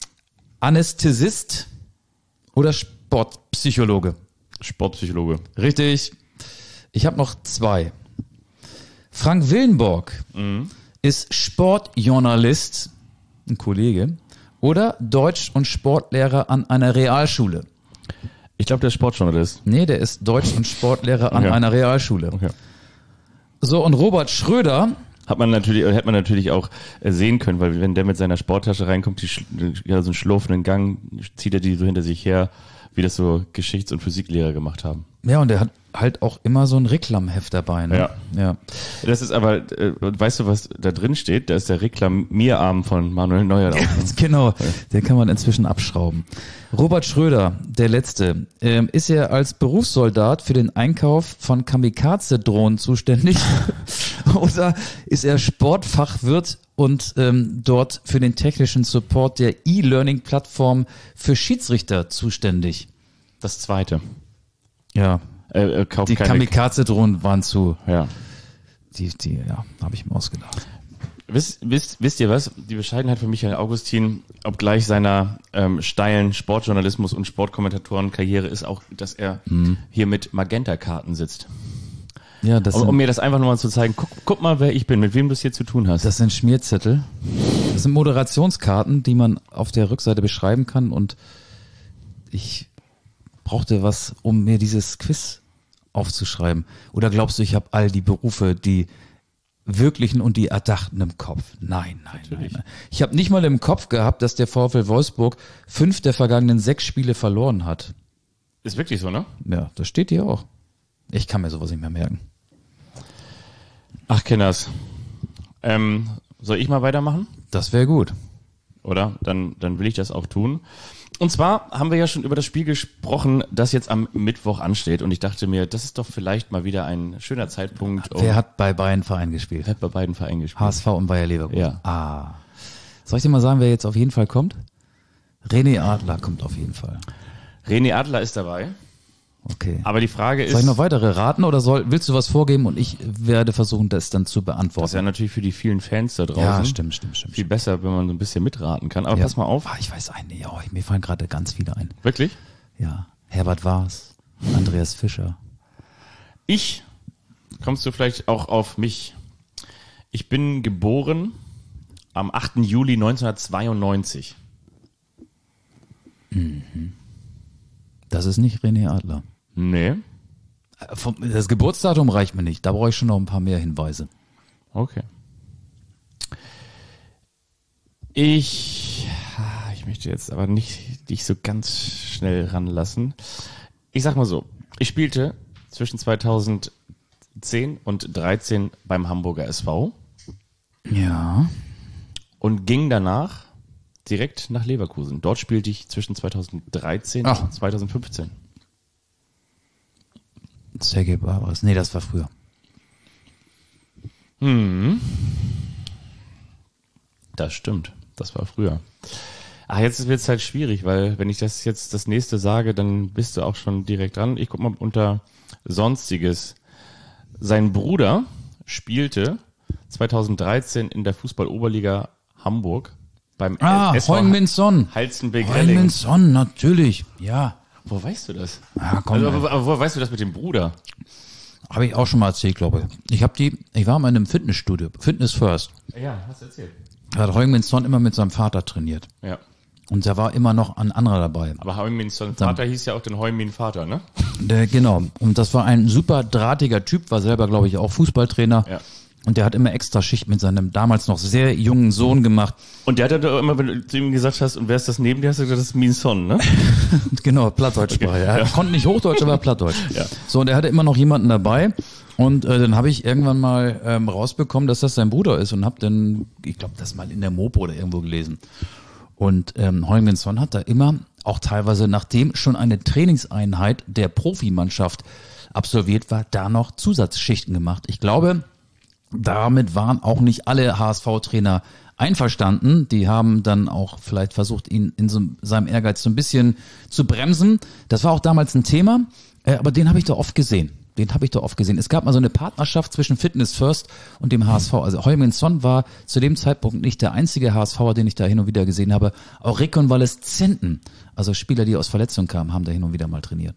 Anästhesist oder Sportpsychologe? Sportpsychologe. Richtig. Ich habe noch zwei. Frank Willenborg mhm. ist Sportjournalist, ein Kollege, oder Deutsch- und Sportlehrer an einer Realschule. Ich glaube, der ist Sportjournalist. Nee, der ist Deutsch- und Sportlehrer an okay. einer Realschule. Okay. So, und Robert Schröder... Hat man natürlich, hätte man natürlich auch sehen können, weil wenn der mit seiner Sporttasche reinkommt, die, ja, so einen schlurfenden Gang, zieht er die so hinter sich her, wie das so Geschichts- und Physiklehrer gemacht haben. Ja, und der hat halt auch immer so ein Reklamheft dabei. Ne? Ja. ja. Das ist aber, äh, weißt du, was da drin steht? Da ist der Reklamierarm von Manuel Neuer drauf. Genau, ja. Den kann man inzwischen abschrauben. Robert Schröder, der Letzte, ähm, ist er als Berufssoldat für den Einkauf von Kamikaze-Drohnen zuständig oder ist er Sportfachwirt und ähm, dort für den technischen Support der E-Learning-Plattform für Schiedsrichter zuständig? Das Zweite. Ja. Äh, äh, die Kamikaze-Drohnen waren zu. Ja. Die, die, ja, habe ich mir ausgedacht. Wisst, wisst, wisst ihr was? Die Bescheidenheit von Michael Augustin, obgleich seiner ähm, steilen Sportjournalismus- und Sportkommentatorenkarriere ist auch, dass er mhm. hier mit Magenta-Karten sitzt. Ja, das um, sind, um mir das einfach nochmal zu zeigen, guck, guck mal, wer ich bin, mit wem du es hier zu tun hast. Das sind Schmierzettel. Das sind Moderationskarten, die man auf der Rückseite beschreiben kann und ich brauchte was, um mir dieses Quiz aufzuschreiben. Oder glaubst du, ich habe all die Berufe, die wirklichen und die erdachten im Kopf? Nein, nein, Natürlich. nein. nein. Ich habe nicht mal im Kopf gehabt, dass der VfL Wolfsburg fünf der vergangenen sechs Spiele verloren hat. Ist wirklich so, ne? Ja, das steht hier auch. Ich kann mir sowas nicht mehr merken. Ach, Kinders. Ähm, soll ich mal weitermachen? Das wäre gut. Oder? Dann, dann will ich das auch tun. Und zwar haben wir ja schon über das Spiel gesprochen, das jetzt am Mittwoch ansteht. Und ich dachte mir, das ist doch vielleicht mal wieder ein schöner Zeitpunkt. Um Wer hat bei beiden Vereinen gespielt? Wer hat bei beiden Vereinen gespielt? H S V und Bayer Leverkusen. Ja. Ah. Soll ich dir mal sagen, wer jetzt auf jeden Fall kommt? René Adler kommt auf jeden Fall. René Adler ist dabei. Okay. Aber die Frage ist... Soll ich noch weitere raten oder soll, willst du was vorgeben und ich werde versuchen, das dann zu beantworten? Das ist ja natürlich für die vielen Fans da draußen. Ja, stimmt, stimmt, stimmt. Viel besser, wenn man so ein bisschen mitraten kann. Aber ja. pass mal auf. Ah, ich weiß einen, ja, mir fallen gerade ganz viele ein. Wirklich? Ja. Herbert Waas, Andreas Fischer. Ich, kommst du vielleicht auch auf mich. Ich bin geboren am achten Juli neunzehnhundertzweiundneunzig. Mhm. Das ist nicht René Adler. Nee. Das Geburtsdatum reicht mir nicht. Da brauche ich schon noch ein paar mehr Hinweise. Okay. Ich, ich möchte jetzt aber nicht dich so ganz schnell ranlassen. Ich sag mal so, ich spielte zwischen zweitausendzehn und dreizehn beim Hamburger S V. Ja. Und ging danach direkt nach Leverkusen. Dort spielte ich zwischen zweitausenddreizehn Ach. und zweitausendfünfzehn. Sergej Barbaras. Nee, das war früher. Hm. Das stimmt. Das war früher. Ach, jetzt wird es halt schwierig, weil wenn ich das jetzt das nächste sage, dann bist du auch schon direkt dran. Ich guck mal unter Sonstiges. Sein Bruder spielte zweitausenddreizehn in der Fußball-Oberliga Hamburg beim Ah, S V Heung-Min Son. Halstenbek-Relling. Heung-Min Son, natürlich. Ja. Wo weißt du das? Ja, komm. Also, aber, aber wo weißt du das mit dem Bruder? Habe ich auch schon mal erzählt, glaube ich. Ich habe die, ich war mal in einem Fitnessstudio, Fitness First. Ja, hast du erzählt. Da hat Heung-Min Son immer mit seinem Vater trainiert. Ja. Und da war immer noch ein anderer dabei. Aber Heung-Min Son Vater hieß ja auch den Heung-Min Vater, ne? Der, genau. Und das war ein super drahtiger Typ, war selber, glaube ich, auch Fußballtrainer. Ja. Und der hat immer extra Schicht mit seinem damals noch sehr jungen Sohn gemacht. Und der hat dann immer, wenn du zu ihm gesagt hast, und wer ist das neben dir, hast du gesagt, das ist Min Son, ne? Genau, Plattdeutsch sprach er. Er ja. konnte nicht Hochdeutsch, aber Plattdeutsch. Ja. So, und er hatte immer noch jemanden dabei. Und äh, dann habe ich irgendwann mal ähm, rausbekommen, dass das sein Bruder ist und habe dann, ich glaube, das mal in der Mopo oder irgendwo gelesen. Und ähm, Heung-Min Son hat da immer, auch teilweise nachdem schon eine Trainingseinheit der Profimannschaft absolviert war, da noch Zusatzschichten gemacht. Ich glaube, damit waren auch nicht alle H S V-Trainer einverstanden. Die haben dann auch vielleicht versucht, ihn in so, seinem Ehrgeiz so ein bisschen zu bremsen. Das war auch damals ein Thema, äh, aber den habe ich da oft gesehen. Den habe ich da oft gesehen. Es gab mal so eine Partnerschaft zwischen Fitness First und dem H S V. Also Heung-Min Son war zu dem Zeitpunkt nicht der einzige H S Ver, den ich da hin und wieder gesehen habe. Auch Rekonvaleszenten, also Spieler, die aus Verletzungen kamen, haben da hin und wieder mal trainiert.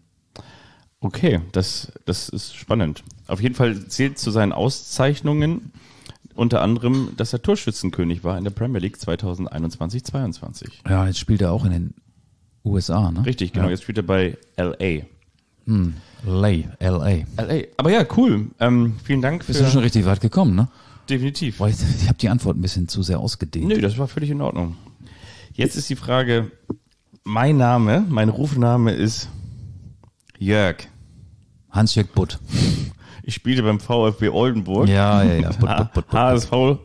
Okay, das, das ist spannend. Auf jeden Fall zählt zu seinen Auszeichnungen unter anderem, dass er Torschützenkönig war in der Premier League zweitausendeinundzwanzig zweiundzwanzig. Ja, jetzt spielt er auch in den U S A, ne? Richtig, genau. Ja. Jetzt spielt er bei L A. Hm, L A, L A. L A. Aber ja, cool. Ähm, vielen Dank für... Bist du schon richtig weit gekommen, ne? Definitiv. Boah, ich ich habe die Antwort ein bisschen zu sehr ausgedehnt. Nö, das war völlig in Ordnung. Jetzt ist die Frage, mein Name, mein Rufname ist Jörg. Hans-Jörg Butt. Ich spielte beim VfB Oldenburg. Ja, ja, ja. Butt, Butt, Butt, Butt. H S V.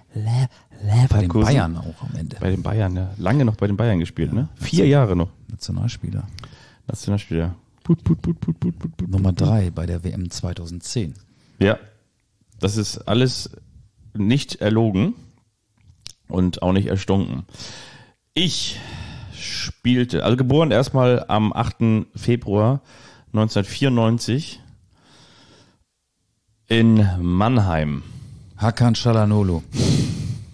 Bei den Bayern auch am Ende. Bei den Bayern, ja. Lange noch bei den Bayern gespielt, ne? Vier Jahre noch. Nationalspieler. Nationalspieler. Put, put, put, put, put, put, put. Nummer drei bei der W M zweitausendzehn. Ja. Das ist alles nicht erlogen und auch nicht erstunken. Ich spielte, also geboren erstmal am achten Februar neunzehnhundertvierundneunzig in Mannheim. Hakan Çalhanoğlu.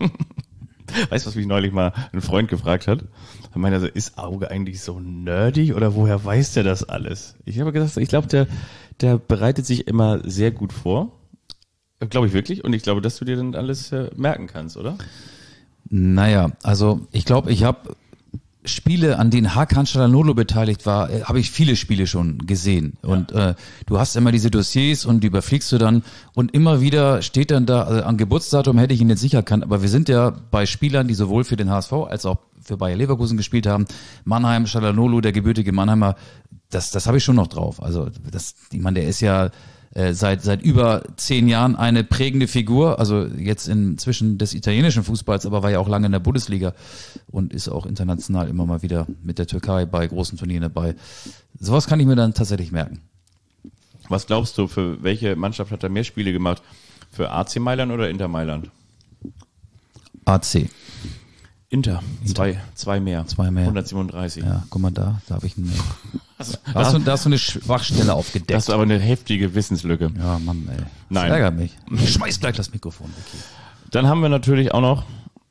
Weißt du, was mich neulich mal ein Freund gefragt hat? Er meinte also, ist Auge eigentlich so nerdig oder woher weiß der das alles? Ich habe gesagt, ich glaube, der, der bereitet sich immer sehr gut vor. Glaube ich wirklich. Und ich glaube, dass du dir dann alles äh, merken kannst, oder? Naja, also ich glaube, ich habe Spiele, an denen Hakan Çalhanoğlu beteiligt war, äh, habe ich viele Spiele schon gesehen. Ja. Und äh, du hast immer diese Dossiers und die überfliegst du dann und immer wieder steht dann da, also an Geburtsdatum hätte ich ihn jetzt nicht erkannt, aber wir sind ja bei Spielern, die sowohl für den H S V als auch für Bayer Leverkusen gespielt haben. Mannheim, Çalhanoğlu, der gebürtige Mannheimer, das das habe ich schon noch drauf. Also das, ich meine, der ist ja äh, seit seit über zehn Jahren eine prägende Figur, also jetzt inzwischen des italienischen Fußballs, aber war ja auch lange in der Bundesliga und ist auch international immer mal wieder mit der Türkei bei großen Turnieren dabei. Sowas kann ich mir dann tatsächlich merken. Was glaubst du, für welche Mannschaft hat er mehr Spiele gemacht? Für A C Mailand oder Inter Mailand? A C. Inter. Inter. Zwei, zwei mehr. Zwei mehr. hundertsiebenunddreißig. Ja, guck mal da, da habe ich einen. Also, da, hast du, da hast du eine Schwachstelle aufgedeckt. Das ist aber eine heftige Wissenslücke. Ja, Mann, ey. Nein. Das ärgert mich. Ich schmeiß gleich das Mikrofon weg hier. Dann haben wir natürlich auch noch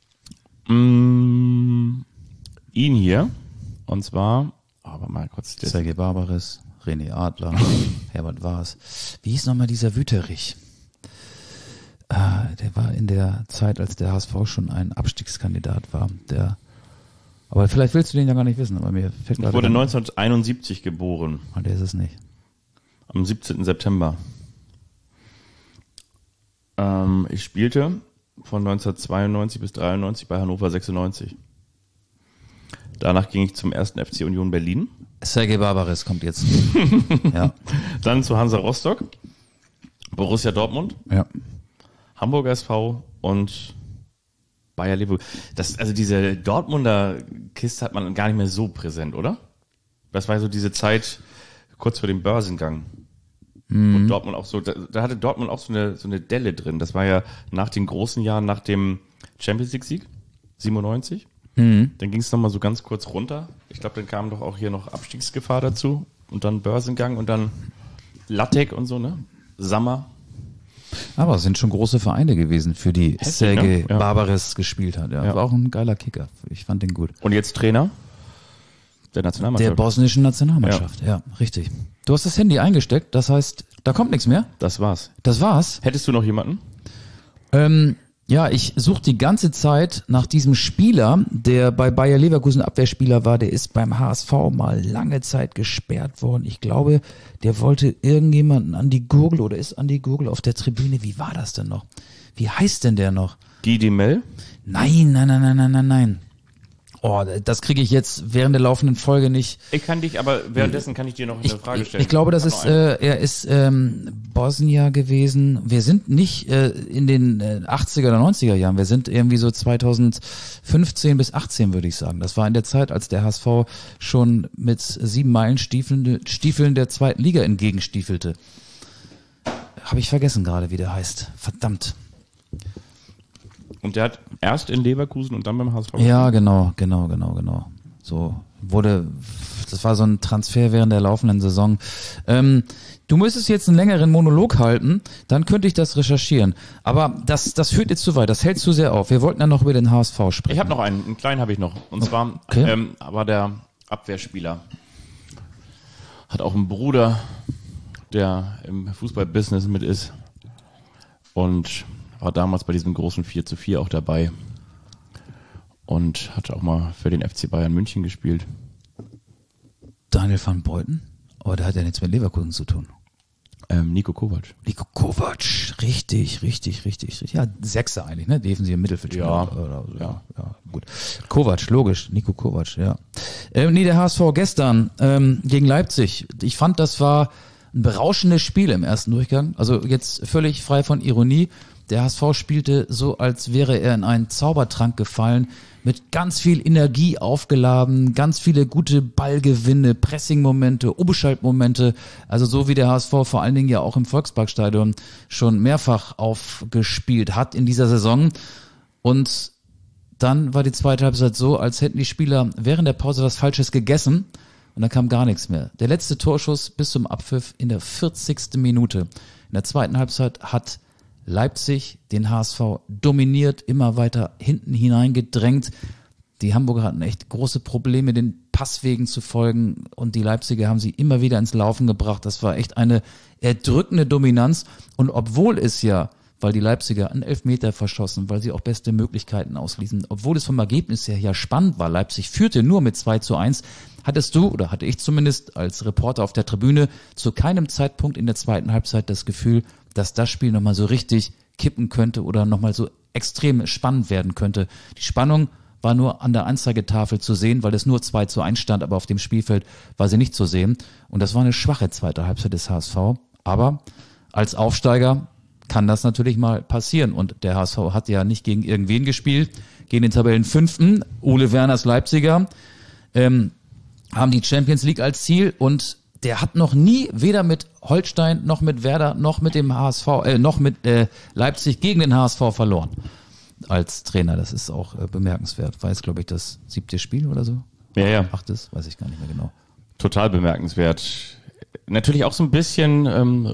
mh, ihn hier. Und zwar, aber mal kurz. Sergej Barbares, René Adler, Herbert Waas. Wie hieß nochmal dieser Wüterich? Ah, der war in der Zeit, als der H S V schon ein Abstiegskandidat war. Der, aber vielleicht willst du den ja gar nicht wissen, aber mir fällt gerade. Ich wurde neunzehnhunderteinundsiebzig geboren. Ah, der ist es nicht. Am siebzehnten September. Ähm, ich spielte von neunzehnhundertzweiundneunzig bis dreiundneunzig bei Hannover sechsundneunzig. Danach ging ich zum ersten F C Union Berlin. Sergej Barbares kommt jetzt. Ja. Dann zu Hansa Rostock, Borussia Dortmund. Ja. Hamburg S V und Bayer Leverkusen. Das, also diese Dortmunder Kiste hat man gar nicht mehr so präsent, oder? Das war so diese Zeit kurz vor dem Börsengang. Mhm. Und Dortmund auch so, da, da hatte Dortmund auch so eine, so eine Delle drin. Das war ja nach den großen Jahren, nach dem Champions League Sieg, siebenundneunzig. Mhm. Dann ging es nochmal so ganz kurz runter. Ich glaube, dann kam doch auch hier noch Abstiegsgefahr dazu. Und dann Börsengang und dann Lattek und so, ne? Sammer. Aber es sind schon große Vereine gewesen, für die Heftig, Sergej ne? Ja. Barbares gespielt hat. Ja, Ja. war auch ein geiler Kicker. Ich fand den gut. Und jetzt Trainer der Nationalmannschaft. Der bosnischen Nationalmannschaft, ja. ja, richtig. Du hast das Handy eingesteckt, das heißt, da kommt nichts mehr. Das war's. Das war's. Hättest du noch jemanden? Ähm, ja, ich suche die ganze Zeit nach diesem Spieler, der bei Bayer Leverkusen Abwehrspieler war. Der ist beim H S V mal lange Zeit gesperrt worden. Ich glaube, der wollte irgendjemanden an die Gurgel oder ist an die Gurgel auf der Tribüne. Wie war das denn noch? Wie heißt denn der noch? Guy Demel? Nein, nein, nein, nein, nein, nein, nein. Oh, das kriege ich jetzt während der laufenden Folge nicht. Ich kann dich, aber währenddessen kann ich dir noch eine Ich, Frage ich, stellen. ich glaube, das ist, äh, er ist ähm, Bosnier gewesen. Wir sind nicht äh, in den äh, achtziger oder neunziger Jahren. Wir sind irgendwie so zweitausendfünfzehn bis achtzehn, würde ich sagen. Das war in der Zeit, als der H S V schon mit sieben Meilenstiefeln Stiefeln der zweiten Liga entgegenstiefelte. Habe ich vergessen gerade, wie der heißt. Verdammt. Und der hat erst in Leverkusen und dann beim H S V. Ja, genau, genau, genau, genau. So wurde, das war so ein Transfer während der laufenden Saison. Ähm, du müsstest jetzt einen längeren Monolog halten, dann könnte ich das recherchieren. Aber das, das führt jetzt zu weit, das hält zu sehr auf. Wir wollten ja noch über den H S V sprechen. Ich habe noch einen, einen kleinen habe ich noch. Und zwar Okay. ähm, war der Abwehrspieler. Hat auch einen Bruder, der im Fußballbusiness mit ist. Und war damals bei diesem großen vier zu vier auch dabei. Und hat auch mal für den F C Bayern München gespielt. Daniel van Beuten? Aber der hat ja nichts mit Leverkusen zu tun. Ähm, Niko Kovac. Niko Kovac, richtig, richtig, richtig, richtig. Ja, Sechser eigentlich, ne? Defensive Mittelfeldspieler. Ja. Oder, oder, ja, ja, gut. Kovac, logisch. Niko Kovac, ja. Ähm, nee, der H S V gestern ähm, gegen Leipzig. Ich fand, das war ein berauschendes Spiel im ersten Durchgang. Also jetzt völlig frei von Ironie. Der H S V spielte so, als wäre er in einen Zaubertrank gefallen, mit ganz viel Energie aufgeladen, ganz viele gute Ballgewinne, Pressingmomente, Umschaltmomente, also so wie der H S V vor allen Dingen ja auch im Volksparkstadion schon mehrfach aufgespielt hat in dieser Saison. Und dann war die zweite Halbzeit so, als hätten die Spieler während der Pause was Falsches gegessen und dann kam gar nichts mehr. Der letzte Torschuss bis zum Abpfiff in der vierzigsten Minute. In der zweiten Halbzeit hat Leipzig den H S V dominiert, immer weiter hinten hineingedrängt. Die Hamburger hatten echt große Probleme, den Passwegen zu folgen und die Leipziger haben sie immer wieder ins Laufen gebracht. Das war echt eine erdrückende Dominanz und obwohl es ja, weil die Leipziger einen Elfmeter verschossen, weil sie auch beste Möglichkeiten ausließen, obwohl es vom Ergebnis her ja spannend war, Leipzig führte nur mit zwei zu eins, hattest du, oder hatte ich zumindest als Reporter auf der Tribüne, zu keinem Zeitpunkt in der zweiten Halbzeit das Gefühl, dass das Spiel nochmal so richtig kippen könnte oder nochmal so extrem spannend werden könnte. Die Spannung war nur an der Anzeigetafel zu sehen, weil es nur zwei zu eins stand, aber auf dem Spielfeld war sie nicht zu sehen. Und das war eine schwache zweite Halbzeit des H S V. Aber als Aufsteiger kann das natürlich mal passieren. Und der H S V hat ja nicht gegen irgendwen gespielt, gegen den Tabellenfünften, Ole Werners Leipziger, ähm, haben die Champions League als Ziel und der hat noch nie weder mit Holstein noch mit Werder noch mit dem H S V, äh, noch mit äh, Leipzig gegen den H S V verloren. Als Trainer, das ist auch äh, bemerkenswert. War jetzt, glaube ich, das siebte Spiel oder so? Ja, ja. Achtes, weiß ich gar nicht mehr genau. Total bemerkenswert. Natürlich auch so ein bisschen ähm,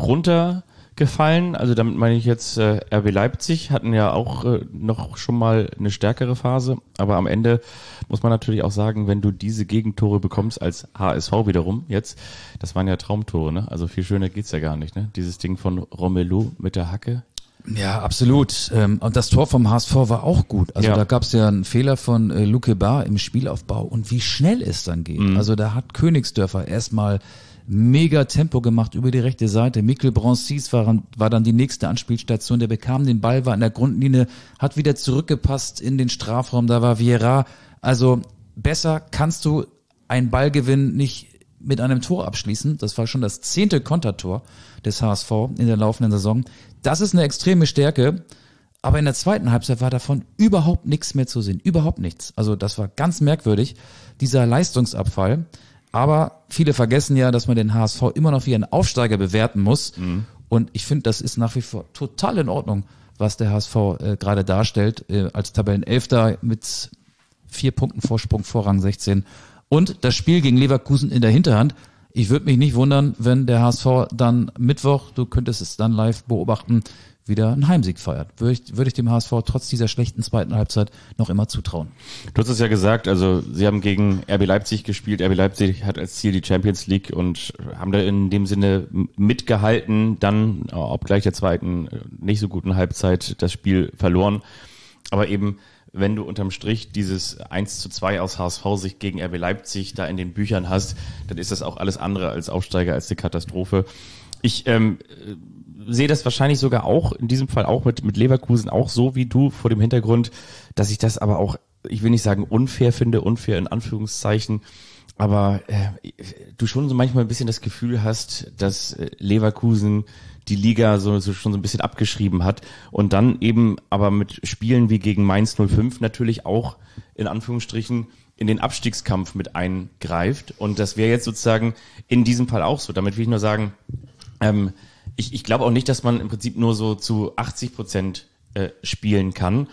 runtergefallen. Also damit meine ich jetzt äh, R B Leipzig, hatten ja auch äh, noch schon mal eine stärkere Phase. Aber am Ende muss man natürlich auch sagen, wenn du diese Gegentore bekommst als H S V wiederum jetzt, das waren ja Traumtore, ne? Also viel schöner geht's ja gar nicht, ne? Dieses Ding von Romelu mit der Hacke. Ja, absolut. Und das Tor vom H S V war auch gut. Also ja. Da gab es ja einen Fehler von äh, Luke Bar im Spielaufbau und wie schnell es dann geht. Mhm. Also da hat Königsdörfer erstmal mega Tempo gemacht über die rechte Seite. Mikkel Bronsis war, war dann die nächste Anspielstation. Der bekam den Ball, war in der Grundlinie, hat wieder zurückgepasst in den Strafraum. Da war Vieira. Also besser kannst du einen Ballgewinn nicht mit einem Tor abschließen. Das war schon das zehnte Kontertor des H S V in der laufenden Saison. Das ist eine extreme Stärke, aber in der zweiten Halbzeit war davon überhaupt nichts mehr zu sehen. Überhaupt nichts. Also das war ganz merkwürdig, dieser Leistungsabfall. Aber viele vergessen ja, dass man den H S V immer noch wie einen Aufsteiger bewerten muss. Mhm. Und ich finde, das ist nach wie vor total in Ordnung, was der H S V äh, gerade darstellt, äh, als Tabellenelfter mit vier Punkten Vorsprung vor Rang sechzehn. Und das Spiel gegen Leverkusen in der Hinterhand. Ich würde mich nicht wundern, wenn der H S V dann Mittwoch, du könntest es dann live beobachten, wieder einen Heimsieg feiert. Würde ich, würde ich dem H S V trotz dieser schlechten zweiten Halbzeit noch immer zutrauen. Du hast es ja gesagt, also sie haben gegen R B Leipzig gespielt. R B Leipzig hat als Ziel die Champions League und haben da in dem Sinne mitgehalten, dann, obgleich der zweiten nicht so guten Halbzeit, das Spiel verloren. Aber eben, wenn du unterm Strich dieses eins zu zwei aus H S V-Sicht gegen R B Leipzig da in den Büchern hast, dann ist das auch alles andere als Aufsteiger, als eine Katastrophe. Ich ähm, sehe das wahrscheinlich sogar auch, in diesem Fall auch mit, mit Leverkusen, auch so wie du, vor dem Hintergrund, dass ich das aber auch, ich will nicht sagen unfair finde, unfair in Anführungszeichen, aber äh, du schon so manchmal ein bisschen das Gefühl hast, dass äh, Leverkusen die Liga so, so schon so ein bisschen abgeschrieben hat und dann eben aber mit Spielen wie gegen Mainz null fünf natürlich auch in Anführungsstrichen in den Abstiegskampf mit eingreift und das wäre jetzt sozusagen in diesem Fall auch so. Damit will ich nur sagen, ähm, ich, ich glaube auch nicht, dass man im Prinzip nur so zu achtzig Prozent äh, spielen kann,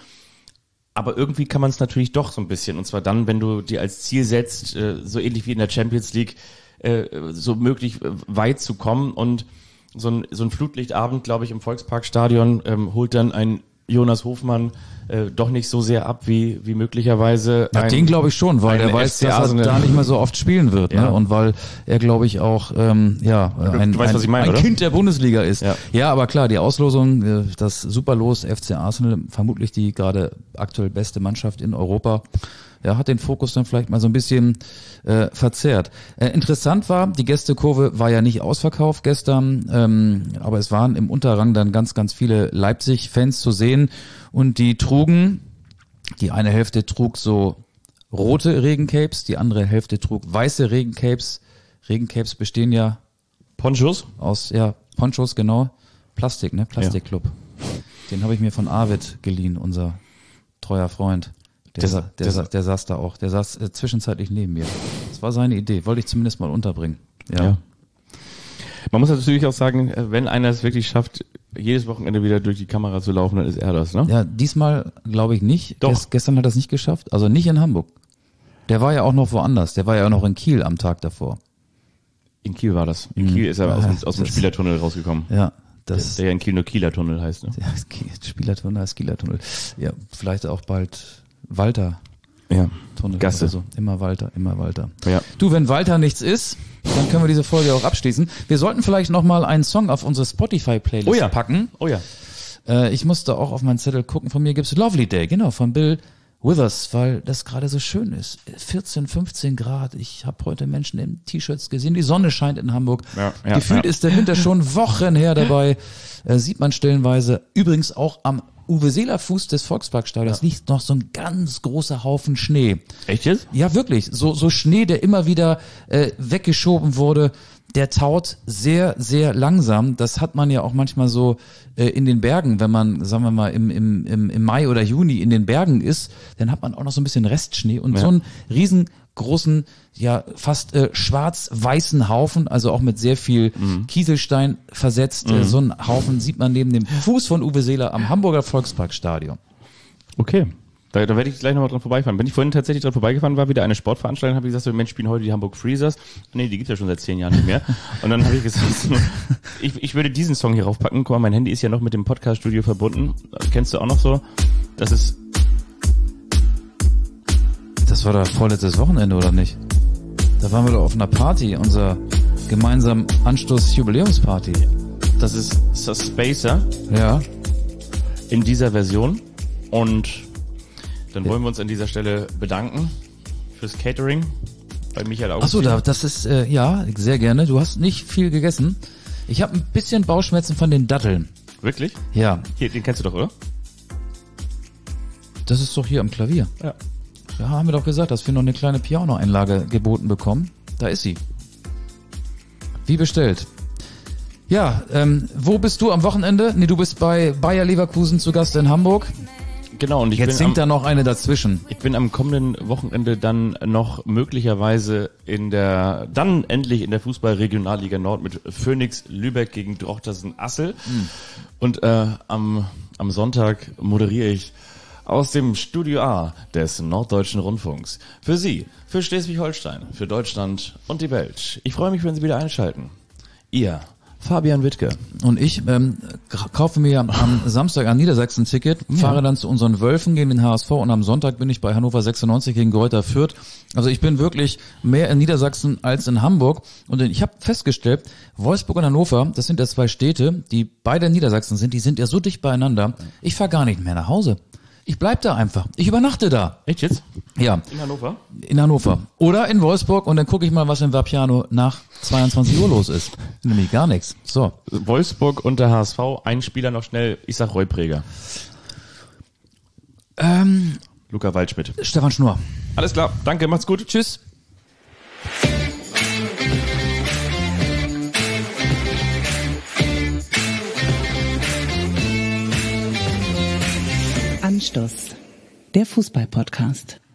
aber irgendwie kann man es natürlich doch so ein bisschen und zwar dann, wenn du dir als Ziel setzt, äh, so ähnlich wie in der Champions League, äh, so möglich weit zu kommen und so ein, so ein Flutlichtabend, glaube ich, im Volksparkstadion ähm, holt dann ein Jonas Hofmann äh, doch nicht so sehr ab wie wie möglicherweise. Ja, ein, den glaube ich schon, weil er weiß, dass er da nicht mehr so oft spielen wird, ja. Ne? Und weil er, glaube ich, auch ähm, ja ein, du weißt, ein, was ich meine, ein oder? Kind der Bundesliga ist. Ja. ja, aber klar, die Auslosung, äh, das Superlos F C Arsenal, vermutlich die gerade aktuell beste Mannschaft in Europa. Ja, hat den Fokus dann vielleicht mal so ein bisschen äh, verzerrt. Äh, interessant war, die Gästekurve war ja nicht ausverkauft gestern, ähm, aber es waren im Unterrang dann ganz, ganz viele Leipzig-Fans zu sehen und die trugen, die eine Hälfte trug so rote Regencapes, die andere Hälfte trug weiße Regencapes. Regencapes bestehen ja Ponchos aus, ja, Ponchos, genau, Plastik, ne, Plastikclub. Ja. Den habe ich mir von Arvid geliehen, unser treuer Freund. Der, der, der, der, der saß da auch. Der saß äh, zwischenzeitlich neben mir. Das war seine Idee. Wollte ich zumindest mal unterbringen. Ja. ja. Man muss natürlich auch sagen, wenn einer es wirklich schafft, jedes Wochenende wieder durch die Kamera zu laufen, dann ist er das, ne? Ja, diesmal glaube ich nicht. Doch. Gest, gestern hat er es nicht geschafft. Also nicht in Hamburg. Der war ja auch noch woanders. Der war ja auch noch in Kiel am Tag davor. In Kiel war das. In Kiel ist er ja, aus, aus dem Spielertunnel rausgekommen. Ja. Das, der ja in Kiel nur Kieler Tunnel heißt, ne? Ja, Spielertunnel heißt Kieler Tunnel. Ja, vielleicht auch bald Walter. Ja, Tunnel. Gasse. So. Immer Walter, immer Walter. Ja. Du, wenn Walter nichts ist, dann können wir diese Folge auch abschließen. Wir sollten vielleicht nochmal einen Song auf unsere Spotify-Playlist oh ja. packen. Oh ja. Äh, ich musste auch auf meinen Zettel gucken. Von mir gibt's Lovely Day, genau, von Bill Withers, weil das gerade so schön ist. vierzehn, fünfzehn Grad. Ich habe heute Menschen in T-Shirts gesehen. Die Sonne scheint in Hamburg. Ja, ja, Gefühlt ja. ist der Winter schon Wochen her dabei. Äh, sieht man stellenweise. Übrigens auch am Uwe-Seeler-Fuß des Volksparkstadions ja. liegt noch so ein ganz großer Haufen Schnee. Echt jetzt? Ja, wirklich. So, so Schnee, der immer wieder äh, weggeschoben wurde. Der taut sehr, sehr langsam. Das hat man ja auch manchmal so äh, in den Bergen, wenn man, sagen wir mal, im, im, im, im Mai oder Juni in den Bergen ist, dann hat man auch noch so ein bisschen Restschnee und ja. so einen riesengroßen, ja fast äh, schwarz-weißen Haufen, also auch mit sehr viel mhm. Kieselstein versetzt. Mhm. Äh, so einen Haufen sieht man neben dem Fuß von Uwe Seeler am Hamburger Volksparkstadion. Okay. Da, da werde ich gleich nochmal dran vorbeifahren. Wenn ich vorhin tatsächlich dran vorbeigefahren war, wieder eine Sportveranstaltung, habe ich gesagt, so, Mensch, spielen heute die Hamburg Freezers. Nee, die gibt's ja schon seit zehn Jahren nicht mehr. Und dann habe ich gesagt, ich, ich würde diesen Song hier raufpacken. Guck mal, mein Handy ist ja noch mit dem Podcast-Studio verbunden. Das kennst du auch noch so? Das ist... Das war doch vorletztes Wochenende, oder nicht? Da waren wir doch auf einer Party, unser gemeinsamen Anstoß-Jubiläumsparty. Das ist Suspacer. Ja. In dieser Version. Und... Dann wollen wir uns an dieser Stelle bedanken fürs Catering bei Michael Augustin. Ach so, da, das ist, äh, ja, sehr gerne. Du hast nicht viel gegessen. Ich habe ein bisschen Bauchschmerzen von den Datteln. Wirklich? Ja. Hier, den kennst du doch, oder? Das ist doch hier am Klavier. Ja. Ja, haben wir doch gesagt, dass wir noch eine kleine Piano-Einlage geboten bekommen. Da ist sie. Wie bestellt. Ja, ähm, wo bist du am Wochenende? Nee, du bist bei Bayer Leverkusen zu Gast in Hamburg. Genau, und ich Jetzt bin singt am, da noch eine dazwischen. Ich bin am kommenden Wochenende dann noch möglicherweise in der, dann endlich in der Fußball-Regionalliga Nord mit Phoenix Lübeck gegen Drochtersen Assel. Mhm. Und äh, am, am Sonntag moderiere ich aus dem Studio A des Norddeutschen Rundfunks. Für Sie, für Schleswig-Holstein, für Deutschland und die Welt. Ich freue mich, wenn Sie wieder einschalten. Ihr Fabian Wittke. Und ich ähm, kaufe mir am Samstag ein Niedersachsen-Ticket, ja. fahre dann zu unseren Wölfen gegen den H S V und am Sonntag bin ich bei Hannover sechsundneunzig gegen Greuther Fürth. Also ich bin wirklich mehr in Niedersachsen als in Hamburg. Und ich habe festgestellt, Wolfsburg und Hannover, das sind ja zwei Städte, die beide in Niedersachsen sind, die sind ja so dicht beieinander. Ich fahre gar nicht mehr nach Hause. Ich bleib da einfach. Ich übernachte da. Echt jetzt? Ja. In Hannover? In Hannover. Oder in Wolfsburg und dann gucke ich mal, was in Vapiano nach zweiundzwanzig Uhr los ist. Nämlich gar nichts. So. Wolfsburg und der H S V. Ein Spieler noch schnell. Ich sag Reupräger. Ähm, Luca Waldschmidt. Stefan Schnurr. Alles klar. Danke. Macht's gut. Tschüss. Anstoß, der Fußball-Podcast.